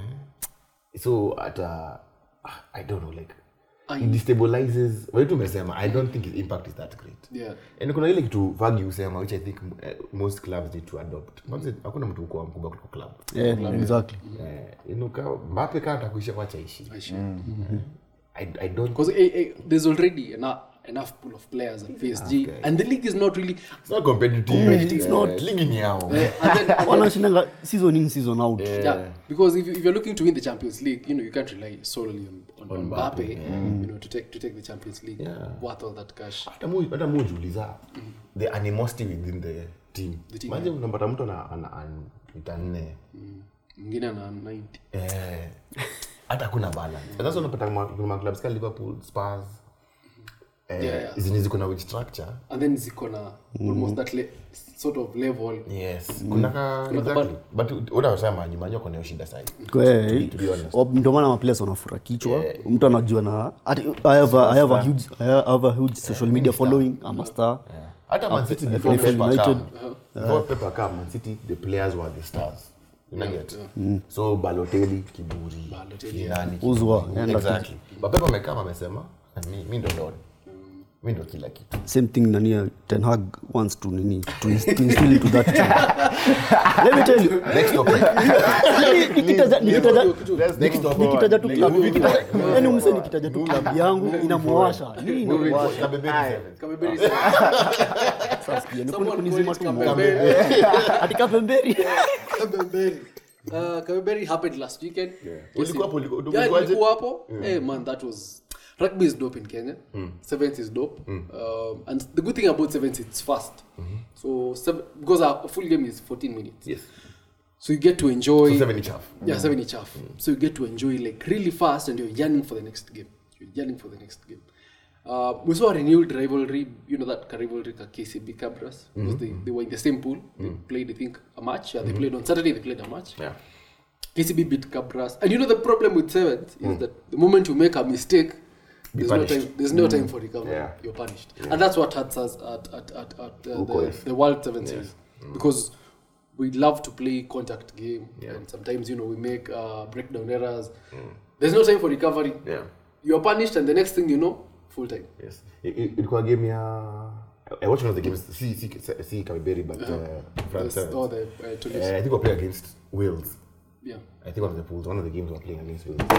So at uh, I don't know, like I- it destabilizes. Well, to mesema, I don't think its impact is that great. yeah. And kuna ile kitu vagi usema, which I think uh, most clubs need to adopt. Kwanza hakuna mtu kwa mkubwa kuliko club. Yeah, exactly. Eh, inuka Mbappe kama atakuisha wacha ishi. I should. I I don't. Because eh, eh, there's already enough enough pool of players at P S G, Okay. and the league is not really. It's not competitive. It's Eh, not. Ligi ni yao. And then, and then Wanashindanga season in season out. yeah, because if, you, if you're looking to win the Champions League, you know you can't rely solely on on, on Mbappe, Mbappe, you know, to take to take the Champions League Yeah. worth all that cash. Hata mu hata mu jiuliza the animosity within the team. The team, Imagine unapata mtu ana ana ana mita nne. Mwingine ana ninety. Eh, hata kuna balance. And that's why unapata ma- kuna clubs kama Liverpool, Spurs. Eh, Yeah, yeah. zenye ziko na wage structure. And then ziko na almost that le- sort of level. Yes. Kuna ka Kuna ka exactly. But unasema nyuma yako kuna shida sana. Kwa hiyo, To be honest. wa- ndio maana maplayers wanafura kichwa. Mtu anajua na ati, I have a, I have a huge I have a huge social media following. I'm a star. Hata Man City F- before F- Pep United. come, before Pep come, Man City the players were the stars. You know get. So Balotelli, Kiburi, Balotelli, Nani, Uzwa, Kiburi. yeah, Exactly. But Pep amekama amesema, mi mi ndo don. Mi ndo kila kitu. Same thing nani Ten Hag wants to nini to, ins- to instill into that team. Let me tell you. Next topic. Nikitaja nikitaja Next topic. nikitaja tu Like, club moving nikitaja forward. yani umse nikitaja tu club yangu inamuwasha. Nini Moving inamuwasha? forward. Kabeberi seven. Kabeberi Sasa sikia ni Someone kunizima call tu. it Kabeberi. Atika pemberi. Kabeberi. Uh, Kabeberi happened last weekend. Ulikuwa hapo, ulikuwa- Yeah, ulikuwaje? nilikuwa hapo. Hey man, that was rugby is dope in Kenya. Sevens is dope. Um, and the good thing about sevens, it's fast. So seven, because a full game is fourteen minutes. Yes. So you get to enjoy. So seven each half. Yeah, seven each half. So you get to enjoy like really fast, and you're yearning for the next game. You're yearning for the next game. Uh, we saw a renewed rivalry. You know that rivalry, K C B Cabras, because they, they were in the same pool. They played, I think, a match. Yeah, they played on Saturday. They played a match. Yeah. K C B beat Cabras, and you know the problem with sevens is that the moment you make a mistake, Be there's no punished. time. There's no time for recovery. Yeah. You're punished, and that's what hurts us at at at, at uh, Uko the, yes. the World Seven Series because we love to play contact game, Yeah. and sometimes you know we make uh, breakdown errors. There's no time for recovery. Yeah. You're punished, and the next thing you know, full time. Yes. It- it- Ilikuwa game ya I watched one of the games, see see see Kabeberi, but uh, France. That's- oh, the uh, Toulouse. Uh, I think we're playing against Wales. Yeah. I think one of the pools, one of the games we're playing against Wales.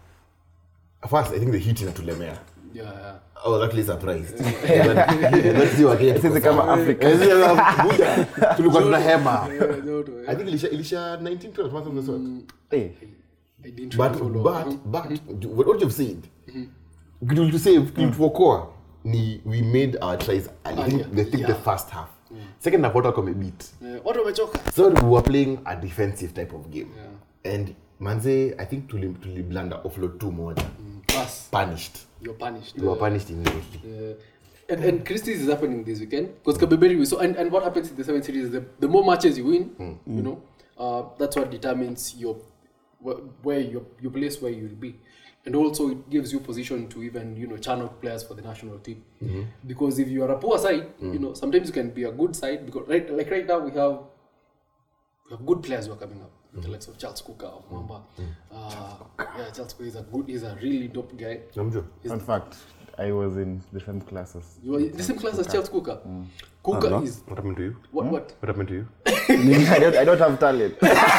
At first, I think the heat inatulemea. Yeah, yeah. I was actually surprised. Let's see what Sisi kama Africa. tulikuwa tuna hema. Yeah, no, no, yeah. I think ilisha ilisha nineteen twelve months of the sort. Eh, I didn't But really follow. but but what what you've said, good to say, good to okoa ni we made our tries. I think Earlier. they think the Yeah. first half. Second half, what come a beat. Uh, watu wamechoka. So we were playing a defensive type of game, Yeah. and Manze, I think tuli tuli blunder offload two more, Pass. punished. You're punished. We were Uh, punished immediately. Uh, and, and Christie's is happening this weekend because Kabeberi we saw and, and what happens in the seven series is the, the more matches you win, you know, uh, that's what determines your wh- where your your place where you'll be, and also it gives you position to even you know channel players for the national team, because if you are a poor side, you know sometimes you can be a good side because right like right now we have we have good players who are coming up. The likes of Charles Kuka of Mamba. Uh, yeah, Charles Kuka is a good, he's a really dope guy. Namjua? fun fact, I was in the same classes. You are in the same class as Charles Kuka. Kuka Allah. is What happened to you? what? What? What happened to you? I don't I don't have talent.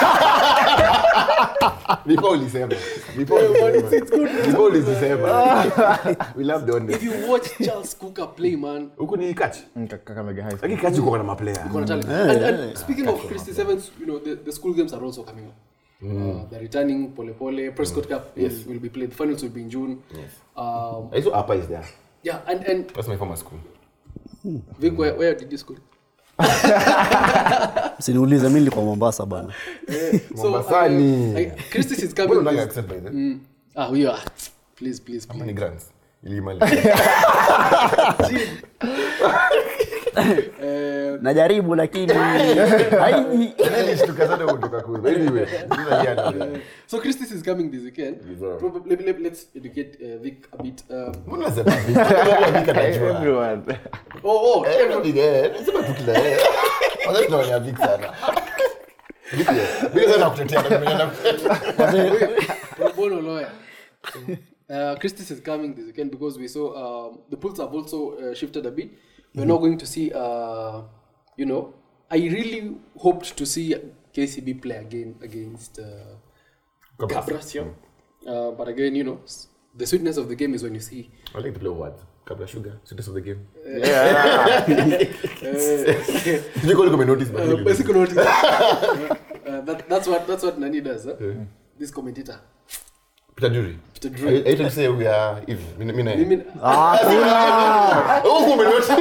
Before ulisema. Before ulisema. It's good. Before ulisema. We love the If honest. you watch Charles Kuka play, man, Huku ni kachi. Kakamega High School. Lakini kachi uko na maplayer. you're gonna tell it. And, and speaking of Christy Sevens, you know the, the school games are also coming up. Uh, the returning Pole Pole Prescott Cup is, will be played. The finals will be in June. Yes. Um, I saw Upper is there. yeah, and and That's my former school. Vic, where, where did you school? Usiniulize mimi nilikuwa Mombasa bana. Mombasani. uh, I- Christy is Mbona coming. unanga accept by the way? Ah, we are. Please, please, How please. many grants? Ilimali. Uh, najaribu lakini haiji. Yaani tukazana kutoka kule. Anyway, sasa yeye So Christis is coming this weekend. Yes, sir. Probably let, let, let's educate uh, Vic a bit. Um, mbona unasema Vic atajua? Everyone. oh, oh, Eh, ndio ile. Sema tu kila eh. Wala tunaona Vic sana. Vic. Vic sana kutetea na mimi na pro bono lawyer. Uh, Christis is coming this weekend because we saw um, the pools have also uh, shifted a bit. We're now going to see, uh, you know, I really hoped to see K C B play again against uh, Cabras, yeah. Uh, but again, you know, s- the sweetness of the game is when you see. I like to play words. Kabla sugar, sweetness of the game. Yeah. You call it notice but Uh, really. basic notice. uh, uh, that, that's what that's what Nani does. Huh? Yeah. This commentator. Peter Drury. Peter Are Drury. you are you trying to say we are even? Mimi mimi. I mean, Ah, kuna. Oh, who notice?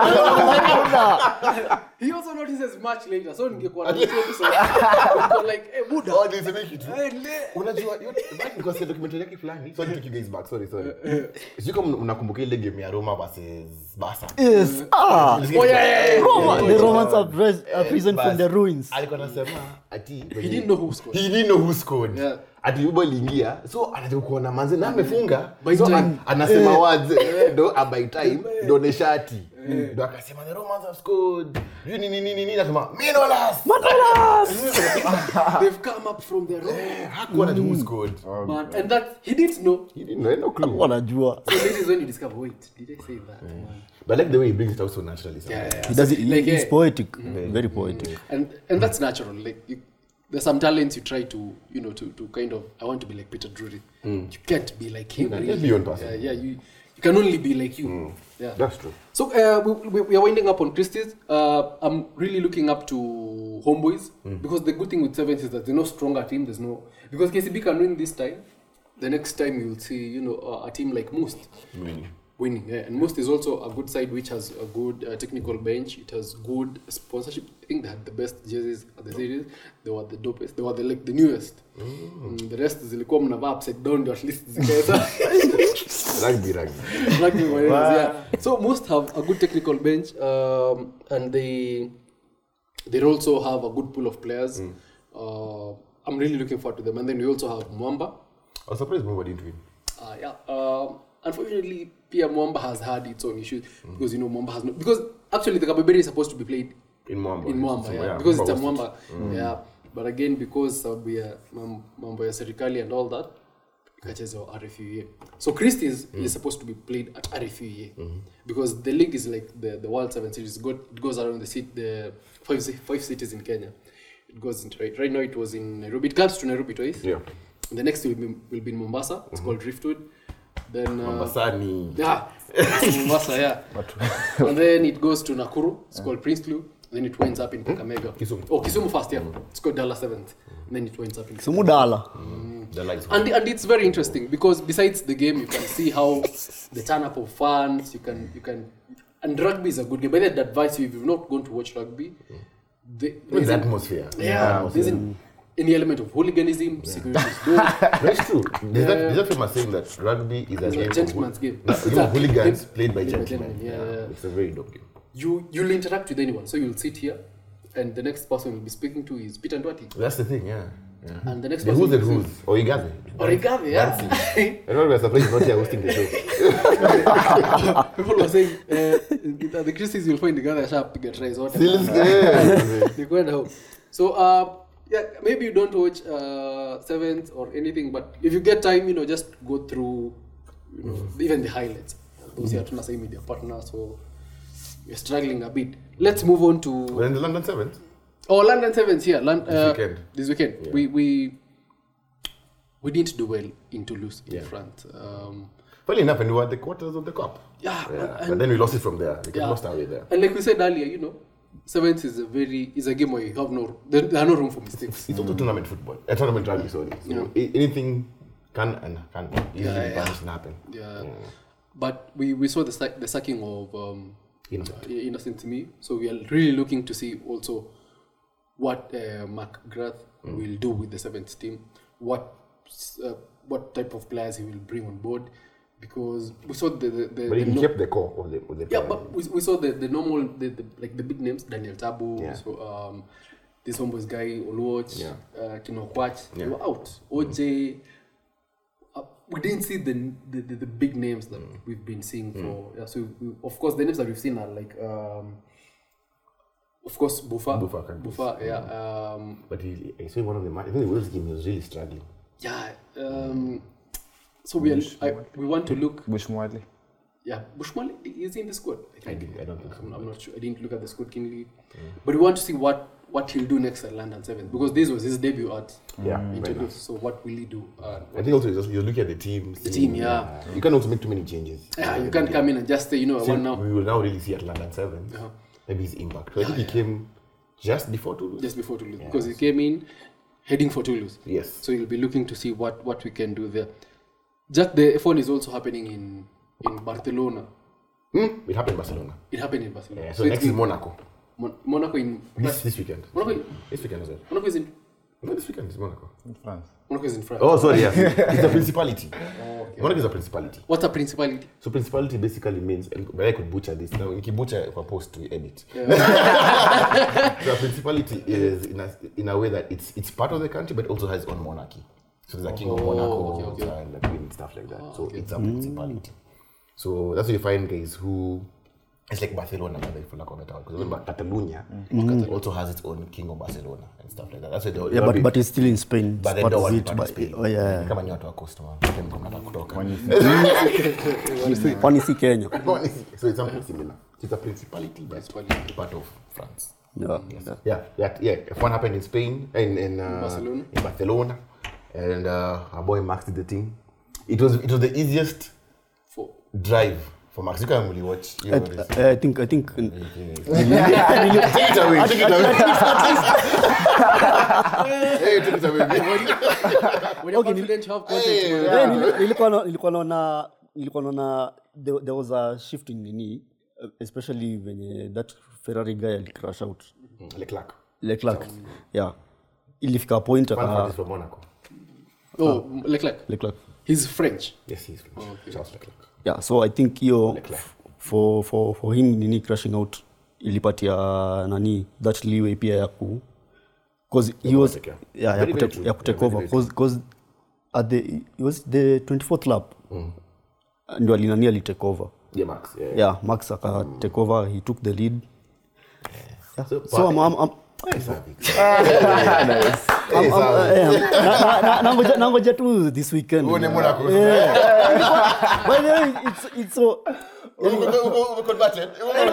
he also notices much later. So ningekuwa na this episode. Ningekuwa like, hey, Buddha. Oh, there's a make it. Hey, le- Unajua, you back because the documentary yake fulani. Sorry to take you guys back. Sorry, sorry. Sio kama unakumbuka ile game ya Roma versus Barca. Yes. Ah. Oh, yeah, yeah, yeah. Roma, the Romans are pres- are prison from Bas. the ruins. Alikuwa anasema ati He didn't know who scored. He didn't know who scored. Yeah. Ati Ubo iliingia. So anataka kuona manze na amefunga. By So time. an, anasema words ndo a by time ndo ne shati. Ndo akasema the Romans have scored. You nini nini nini nasema Manolas. They've come up from the road. Hakuwa anajua who scored. Man, and that he didn't know. He didn't know, he had no clue. Wanajua. So this is when you discover, wait, did I say that? Man? But I like the way he brings it out so naturally. Yeah, yeah, yeah. He does it. So, like, He's yeah. poetic. Very poetic. And and that's natural. Like you, there's some talents you try to, you know, to, to kind of. I want to be like Peter Drury. You can't be like him. Yeah, really. just be your own person. Yeah, yeah. You you can only be like you. Yeah. That's true. So uh, we, we, we are winding up on Christie's. Uh, I'm really looking up to Homeboys because the good thing with Sevens is that there's no stronger team. There's no because K C B can win this time. The next time you'll see, you know, uh, a team like Most Winning. winning. Yeah. And Most is also a good side which has a good uh, technical bench. It has good sponsorship. I think they had the best jerseys at the series. They were the dopest. They were the like the newest. Mm, the rest zilikuwa mnavaa upside down ndio at least zikaeza. Rugby, rugby. Rugby warriors, yeah. So most have a good technical bench, um, and they they also have a good pool of players. Uh, I'm really looking forward to them. And then we also have Mwamba. I was surprised Mwamba didn't win. Uh, yeah. Um, unfortunately, Pia Mwamba has had its own issues because you know Mwamba has no because actually the Kabeberi is supposed to be played In Mwamba. in Mwamba, So, yeah, because it's a Mwamba was Mwamba, yeah. But again, because sababu ya mam- mambo ya serikali and all that, ikachezwa R F U E A. So Christie's is supposed to be played at R F U E A because the league is like the, the World Seven Series. It go- it goes around the city, the five ci- five cities in Kenya. It goes into right. Right now, it was in Nairobi. It comes to Nairobi twice. Yeah. The next will be will be in Mombasa. It's called Driftwood. Then uh, Mombasani. yeah, Mombasa, yeah. And then it goes to Nakuru. It's called Prince Lu. Then it winds up in Kakamega. Kisumu. Oh, Kisumu first, yeah. It's called Dallas seventh. And then it winds up in Sumudala. The lights. and, and it's very interesting because besides the game, you can see how the turn up of fans. You can you can and rugby is a good game. But I'd advise you if you've not gone to watch rugby, the, It's the atmosphere. yeah, there isn't any element of hooliganism. Security is good. That's true. There's, that, there's that famous saying that rugby is a It's a game of gentleman's hool- game. No, It's game of a- hooligans game- played by played by gentlemen. gentlemen, yeah, yeah. It's a very dope game. You you'll interact with anyone. So you'll sit here, and the next person you'll be speaking to is Peter Ndwati. That's the thing, yeah. yeah. And the next The person who's and you'll who's. Or Igave. Or Igave, yeah. Everyone was surprised he's not here hosting the show. People were saying, uh, the Christies you'll find the guy that sharp pick tries. What? Still is good. They go and help. So, uh, yeah, maybe you don't watch uh, Sevens or anything, but if you get time, you know, just go through, you know, even the highlights. Those here to say media partners, so we're struggling a bit. Let's move on to We're in the London Sevens. oh London Sevens here. Lon- This uh, weekend. This weekend, Yeah. we we we didn't do well in Toulouse in Yeah. France. Um, Funny enough, and we were at the quarters of the cup. yeah, Yeah. and- But then we lost it from there. We Yeah. lost our way there. And like we said earlier, you know, Sevens is a very is a game where you have no there, there are no room for mistakes. It's also tournament football. Uh, tournament rugby, sorry. So a- anything can and can easily Yeah, yeah. vanish and happen. Yeah. But we, we saw the sack, the sacking of um, Innocent. uh, Innocent to me. So we are really looking to see also what uh, McGrath will do with the seventh team. What uh, what type of players he will bring on board, because we saw the the, the, But the he no- kept the core of the of the yeah, player. but we, we saw the, the normal the, the like the big names, Daniel Tabu, Yeah. so um this homeboys guy Oluoch, Yeah. uh, Kino Kwach, Yeah. they were out. O J, uh, we didn't see the the, the, the big names that Mm. we've been seeing for. Yeah, so we, of course the names that we've seen are like um, of course Bufa, Bufa can be- Bufa, yeah, um, But he, I saw one of the matches. I think the Wales game he was really struggling. yeah. Um, so we are, I, we want to look. Bushmwali. Yeah, Bushmali is he in the squad. I didn't. I don't think so. I'm, I'm not sure. I didn't look at the squad keenly, but we want to see what what he'll do next at London Sevens because this was his debut at Yeah, mm. very Introduce. So what will he do? Uh, I think also you're looking at the team. The team, yeah. You can't also make too many changes. yeah, you can't come in and just say, you know, I See, want now. we will now really see at London Seven. Uh-huh. Maybe his impact. So I think he came just before Toulouse. Just before Toulouse, Yeah. because he came in heading for Toulouse. Yes. So he'll be looking to see what, what we can do there. Just the F one is also happening in in Barcelona. Hmm? It happened in Barcelona. It happened in Barcelona. Yeah. So, it's next is in Monaco. Mon- Monaco in This this weekend. Monaco, in, This weekend as well. Monaco is in No, this weekend is Monaco. In France. Monaco is in France. Oh, sorry. Yes. It's a principality. Oh, okay. Monaco is a principality. What's a principality? So principality basically means, but I could butcher this. Now, you can butcher for post to edit. So a principality is in a, in a way that it's it's part of the country, but also has its own monarchy. So there's a king of Oh, Monaco okay, okay. and like and stuff like that. Oh, so okay. it's a principality. So that's why you find guys who it's like Barcelona, for lack of a better word, because Catalonia also has its own king of Barcelona and stuff like that. That's why they Yeah, but, but it's still in Spain. but It's they part don't of want it, to but- participate. oh, yeah. Kama ni watu wa coast man, Kama mnataka kutoka. Kwani si Kenya? So it's something similar. It's a principality, but Principality. part of France. Yeah. Yes. Yeah, yeah, yeah. F one happened in Spain, in in, uh, Barcelona. in Barcelona, and uh, our boy Max did the thing. It was it was the easiest For drive for Max. You can really watch. You I, know this. I, I think I think Take it away. Take it away. Hey, take it away. when you're confident, you have content. Hey, you know, yeah, nili- nilikuwa na- nilikuwa naona nilikuwa naona there, there was a shift in nini uh, especially when that Ferrari guy alicrash out Leclerc. Leclerc. Yeah. Ilifika point One aka is from Monaco. Oh, Leclerc. Leclerc. He's French. Yes, he's French. Okay. Charles Leclerc. Yeah, so I think hiyo Leclerc. for for for him nini crashing out ilipatia nani that leeway pia ya ku cause he was take care. yeah ya Very, very kutake true. ya kutake Yeah, very, over very cause cause at the it was the twenty-fourth lap ndio alinani ali take over. Yeah, Max. Yeah. Yeah, Max aka take over, he took the lead. Yeah. So, So I'm, I'm, I'm, Nice, Abby. I'm, I'm, uh, yeah, na- na- na- nangoja- nangoja tu this weekend. Uone Monaco. Yeah. By the way, it's it's so Converted.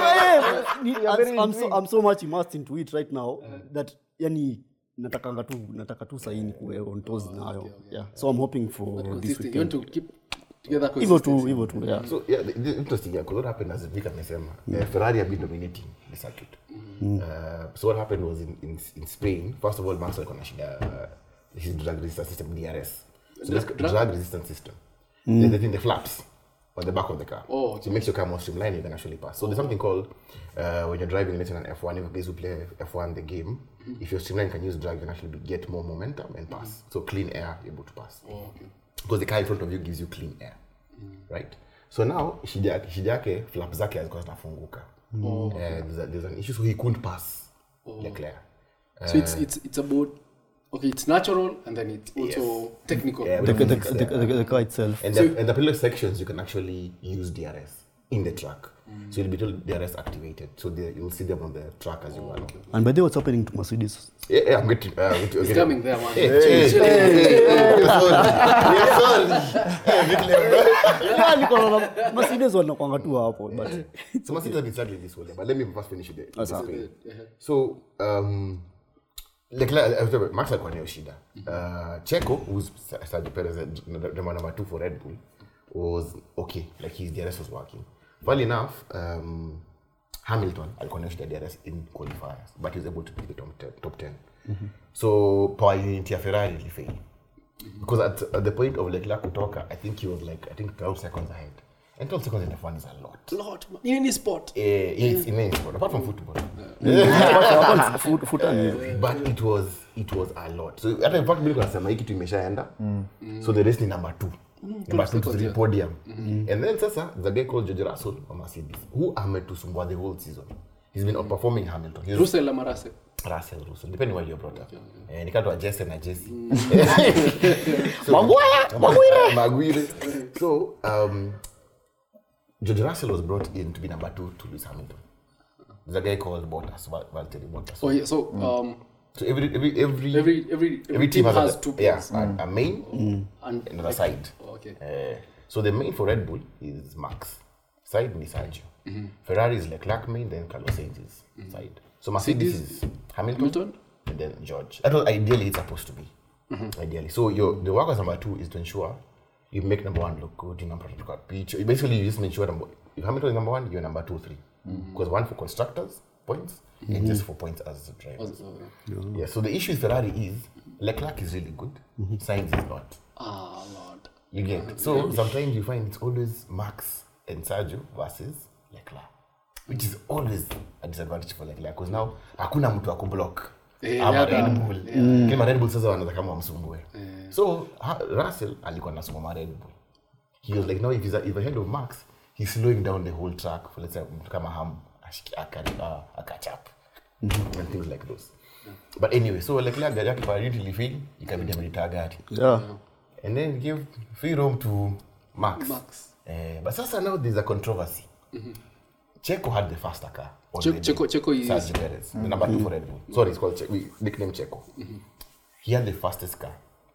I'm, I'm so I'm so much immersed into it right now that yani natakanga tu nataka tu saini kuwe on toes nayo. Yeah. So I'm hoping for this Consistent. You want weekend. to keep together Hivyo tu, consistency. hivyo tu, yeah. So yeah, the, the interesting yeah, because what happened as Vic amesema, uh, Ferrari have been dominating the circuit. Uh, so what happened was in, in, in Spain, first of all, Max alikuwa na shida uh, his drag resistance system D R S. So this Drag- drag resistance system. Mm. The, the thing, the flaps on the back of the car. Oh, So it makes your car more streamlined, you can actually pass. So there's something called uh, when you're driving let's say an F one, if you guys who play F one the game, if you're streamlined, you can use drag, you can actually get more momentum and pass. So clean air, you're able to pass. Oh, okay. Because the car in front of you gives you clean air, right? So now shida yake- shida yake flap zake hazikuwa zinafunguka. Uh, there's, a, there's an issue, so he couldn't pass Leclerc. So it's it's it's about okay, it's natural and then it's also Yes. technical. Yeah, The, but the, it's, the, uh, the, the car itself. And, the, and the pillar sections you can actually use D R S in the track, so you'll be told D R S activated. So the, you'll see them on the track as you go along. And by the way, what's happening to Mercedes? Yeah, yeah, I'm getting. Uh, with- It's okay. coming there, man. Hey, Chill, hey, chill. hey, hey, hey, sorry. Yeah, sorry. Hey, Vic Lem- Yeah, niko naona Mercedes wanakwanga tu hapo but So Mercedes have been struggling this whole year, but let me first finish with the, with the Awesome. Spain. So, um, Leclerc, uh, sorry, Max alikuwa nayo shida. Uh, Checo, who's Sergio Perez, the the man number two for Red Bull, was okay. Like his D R S was working. Funnily enough, um, Hamilton alikuwa nayo shida D R S in qualifiers, but he was able to pick the top ten. Top ten. So power unit ya Ferrari ilifail. Because at, at the point of Leclerc kutoka, I think he was like I think twelve seconds ahead. And twelve seconds in F one is a lot. Lot, man. In any sport. Uh, yes, in any sport, apart from football. Foot- futani hiyo. But it was it was a lot. So hata in fact mimi nasema hii kitu imeshaenda. So the race ni number two. number two to seconds, three yeah. podium. And then sasa, the guy called George Russell of Mercedes, who ametusumbua the whole season. He's been outperforming Hamilton. He's Russell ama Russell? Russell, Russell, depending where you're brought up. Eh, nikatwa Jesse na Jesse. Maguire, Maguire. Maguire. So, um, George Russell was brought in to be number two to Lewis Hamilton. There's a guy called Bottas, Val- Valtteri Bottas. Oh yeah, so um, So every every every every every every team has, has a, two yeah, points. a, a main And and another side. Oh, okay. Uh, so the main for Red Bull is Max. Side is Sergio. Ferrari is Leclerc main, then Carlos Sainz's side. So Mercedes is Hamilton, Hamilton? and then George. That was ideally it's supposed to be. Ideally. So your the work as number two is to ensure you make number one look good, you number two look good. Basically, you just make sure number, if Hamilton is number one, you're number two, three. Because one for constructors points, and just for points as drivers. Oh, yeah. Yeah. So the issue with Ferrari is Leclerc is really good, Sainz is not. Ah, Lord. You get it? So sometimes you find it's always Max and Sergio versus Leclerc, which is always a disadvantage for Leclerc because now hakuna mtu wa kublock Eh, ama yeah, Red yeah. Bull. Kama Red Bull sasa wanataka kama wamsumbue. So ha, Russell alikuwa anasumbua Red Bull. He was like, now if he's if ahead of Max, he's slowing down the whole track for let's say mtu kama Ham ashiki akari a catch up and things like those. But anyway, so Leclerc gari yake pale ilifeel ikabidi amelita gari. Yeah. And then give free roam to Max. Max. Uh, but sasa now there's a controversy. Mm-hmm. Checo had the faster car. on Che- the day. Checo- Checo is- Sergio Perez, the number two for Red Bull. Sorry, it's called Checo. We nickname Checo. He had the fastest car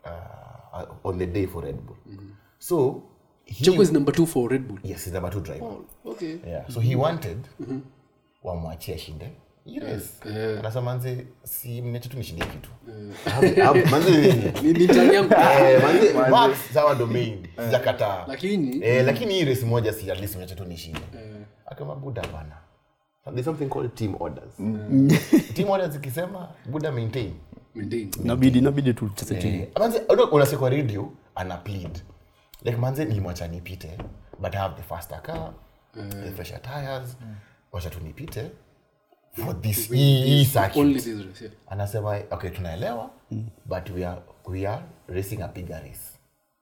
uh, on the day for Red Bull. So he, Checo is number two for Red Bull. yes, he's number two driver. Oh, okay. Yeah. So he wanted wamwachie ashinde. Yes. Yeah. Anasema manze si mniache tu nishinde kitu. Have- have- manze Ni ni tani yangu. Eh, manze Max sawa domain. Sijakataa. Lakini Eh, lakini hii race moja si at least mniache tu nishinde. Akama Buddha bana. There's something called team orders. Team orders ikisema Buddha maintain. maintain. Inabidi inabidi tu tucheze chini. Eh, manze unasikia kwa radio ana plead. Like manze nilimwacha nipite but I have the faster car, the fresher tires. Wacha tu nipite for this hii hii circuit. Only this race, yeah. Anasema okay tunaelewa but we are we are racing a bigger race.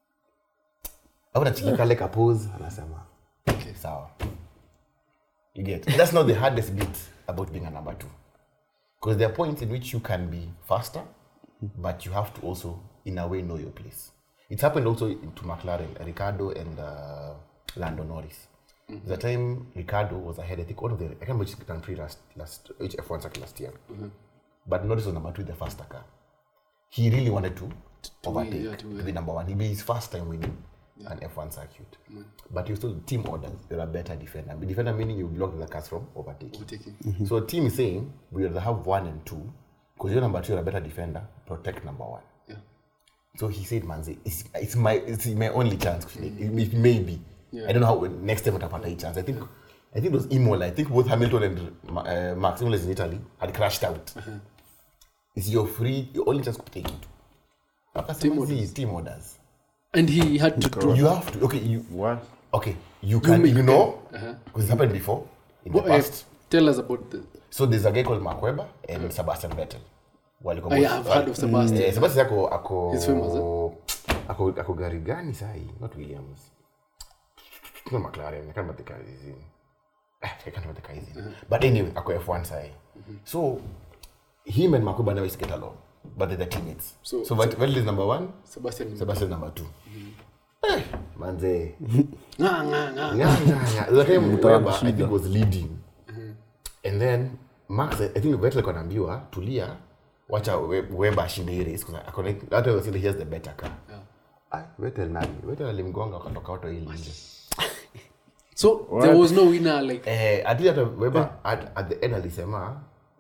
Hapo nachika like a pose anasema okay sawa. You get it? That's not the hardest bit about being a number two. Because there are points in which you can be faster but you have to also in a way know your place. It's happened also to McLaren, Ricardo and uh, Lando Norris. Mm-hmm. The time Ricardo was ahead, I think one of the I can't remember which Grand Prix last last which F one circuit last year. Mm-hmm. But Norris was number two in the faster car. He really wanted to, to overtake, win, yeah, to to, win. be number one. He'd be his first time winning yeah. an F one circuit. Mm-hmm. But you still team orders. You're a better defender. The defender meaning you block the cars from overtaking. Overtaking. Mm-hmm. So team is saying we rather have one and two because you're number two, you're a better defender. Protect number one. Yeah. So he said, "Manze, it's, it's my it's my only chance. Mm-hmm. It, it may be. Yeah. I don't know how next time utapata hii chance. I think I think it was Imola. I think both Hamilton and uh, Max Imola is in Italy had crashed out. Uh-huh. It's your free your only chance to take it. Team orders. Team orders. And he had to draw. You have to. Okay, you What? okay. You can you, make know Uh-huh. because it's happened before in the Well, uh, past. tell us about the. So there's a guy called Mark Webber and Sebastian Vettel. Walikuwa Oh, yeah, I've heard of Sebastian. Eh, Sebastian ako ako He's famous, eh? ako ako gari gani sahi? Not Williams. No McLaren. I can't remember the car is in. I can't remember the car is in. Uh-huh. But anyway, ako F one sahi. Mm-hmm. So him and Mark Webber never used to get along, but they're the teammates. So- So, so Vettel is number one. Sebastian. Sebastian number two. Eh, manze. Nga, nga, nga. Yeah, yeah, yeah. The time Mtana Webber, I think, shida. was leading. And then Max, I think Vettel alikuwa anaambiwa tulia, wacha We- Webber ashinde hii race because akona hata was saying here's the better car. Yeah. Ah, Vettel nani? Vettel alimgonga akatoka auto ile nje. So there was no winner like. Eh, ati hata Webber at, at the end alisema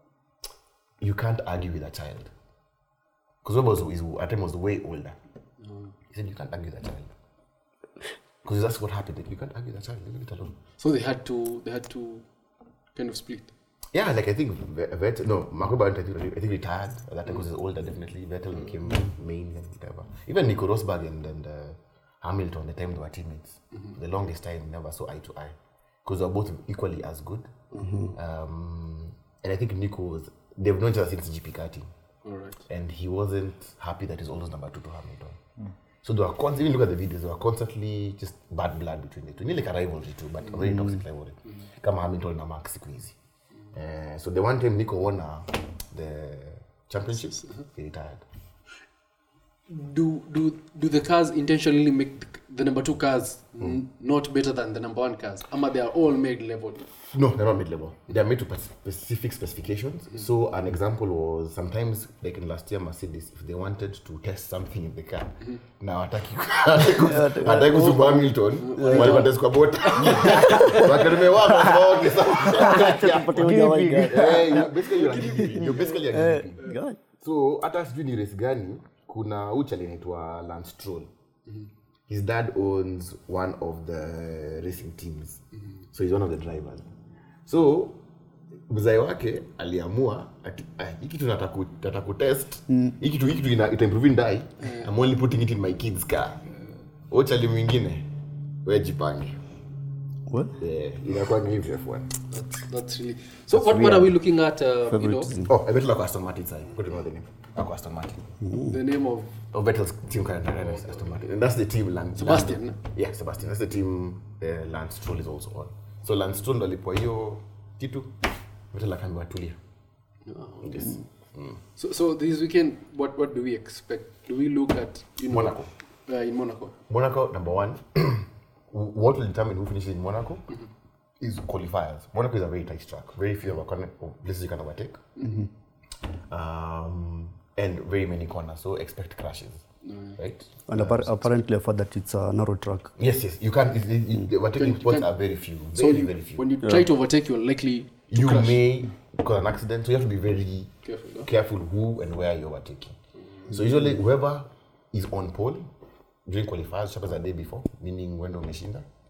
you can't argue with a child. Because Webber was, was at the time was way older. He said you can't argue with a child. Because that's what happened. Like, you can't argue with a child. Leave it alone. So they had to. They had to, kind of split. Yeah, like I think Vettel, no, Marco I think, I think retired at that time because he's older, definitely. Vettel became main and whatever. Even Nico Rosberg and, and uh, Hamilton, the time they were teammates, mm-hmm. the longest time never saw eye to eye because they were both equally as good. Mm-hmm. Um, and I think Nico was, they've known each other since G P karting. All right. And he wasn't happy that he's always number two to Hamilton. Mm. So they were constantly, look at the videos, they were constantly just bad blood between the two. Nearly like a rivalry too, but a very toxic rivalry. Kama Hamilton na Max siku hizi. Uh, so the one time Nico won uh, the championships, he retired. Do do do the cars intentionally make the, the number two cars mm. n- not better than the number one cars? Ama they are all made level. No, they're not mid-level. They are made to specific specifications. Mm-hmm. So an example was sometimes, like in last year, Mercedes, if they wanted to test something in the car, mm-hmm. now ataki ataki kusumbua Hamilton, walikuwa test kwa bota. Wakareme wako sawa sawa. Basically you're a guinea pig. You're basically a guinea pig. So hata sijui ni race gani, kuna uchali anaitwa Lance Stroll. Mm-hmm. His dad owns one of the racing teams. Mm-hmm. So he's one of the drivers. So mzai wake aliamua hiki kitu nataka kutest, hiki kitu hiki kitu ita improve ndai. I'm only putting it in my kids car. Ochali mwingine wewe jipange. What? Yeah, inakuwa ni hivyo F one. That's that's really. So that's what what are we looking at uh, you know? Oh, I better like Aston Martin side. What do you know the name? Aston Martin. Mm-hmm. The name of of Vettel's team current is Aston Martin. And that's the team Lance Sebastian. Lance, yeah, Sebastian. That's the team uh, Lance Stroll is also on. So Lance Stroll ndo alipo hiyo kitu Vettel akaambiwa tulia. Oh, okay. Yes. Mm. So so this weekend what what do we expect? Do we look at you know Monaco? Uh, in Monaco. Monaco number one. What will determine who finishes in Monaco mm-hmm. is qualifiers. Monaco is a very tight track. Very few of places you can overtake. Mm-hmm. Um, and very many corners, so expect crashes. Mm. Right? And uh, appar- apparently I've heard that it's a narrow track. Yes, yes. You can't, it, it, it, the overtaking spots are very few. Very, so you, very few. When you yeah. try to overtake, you're likely to You crash. may cause an accident, so you have to be very careful, no? careful who and where you're overtaking. Mm. So usually whoever is on pole during qualifiers, happens a day before, meaning when umeshinda,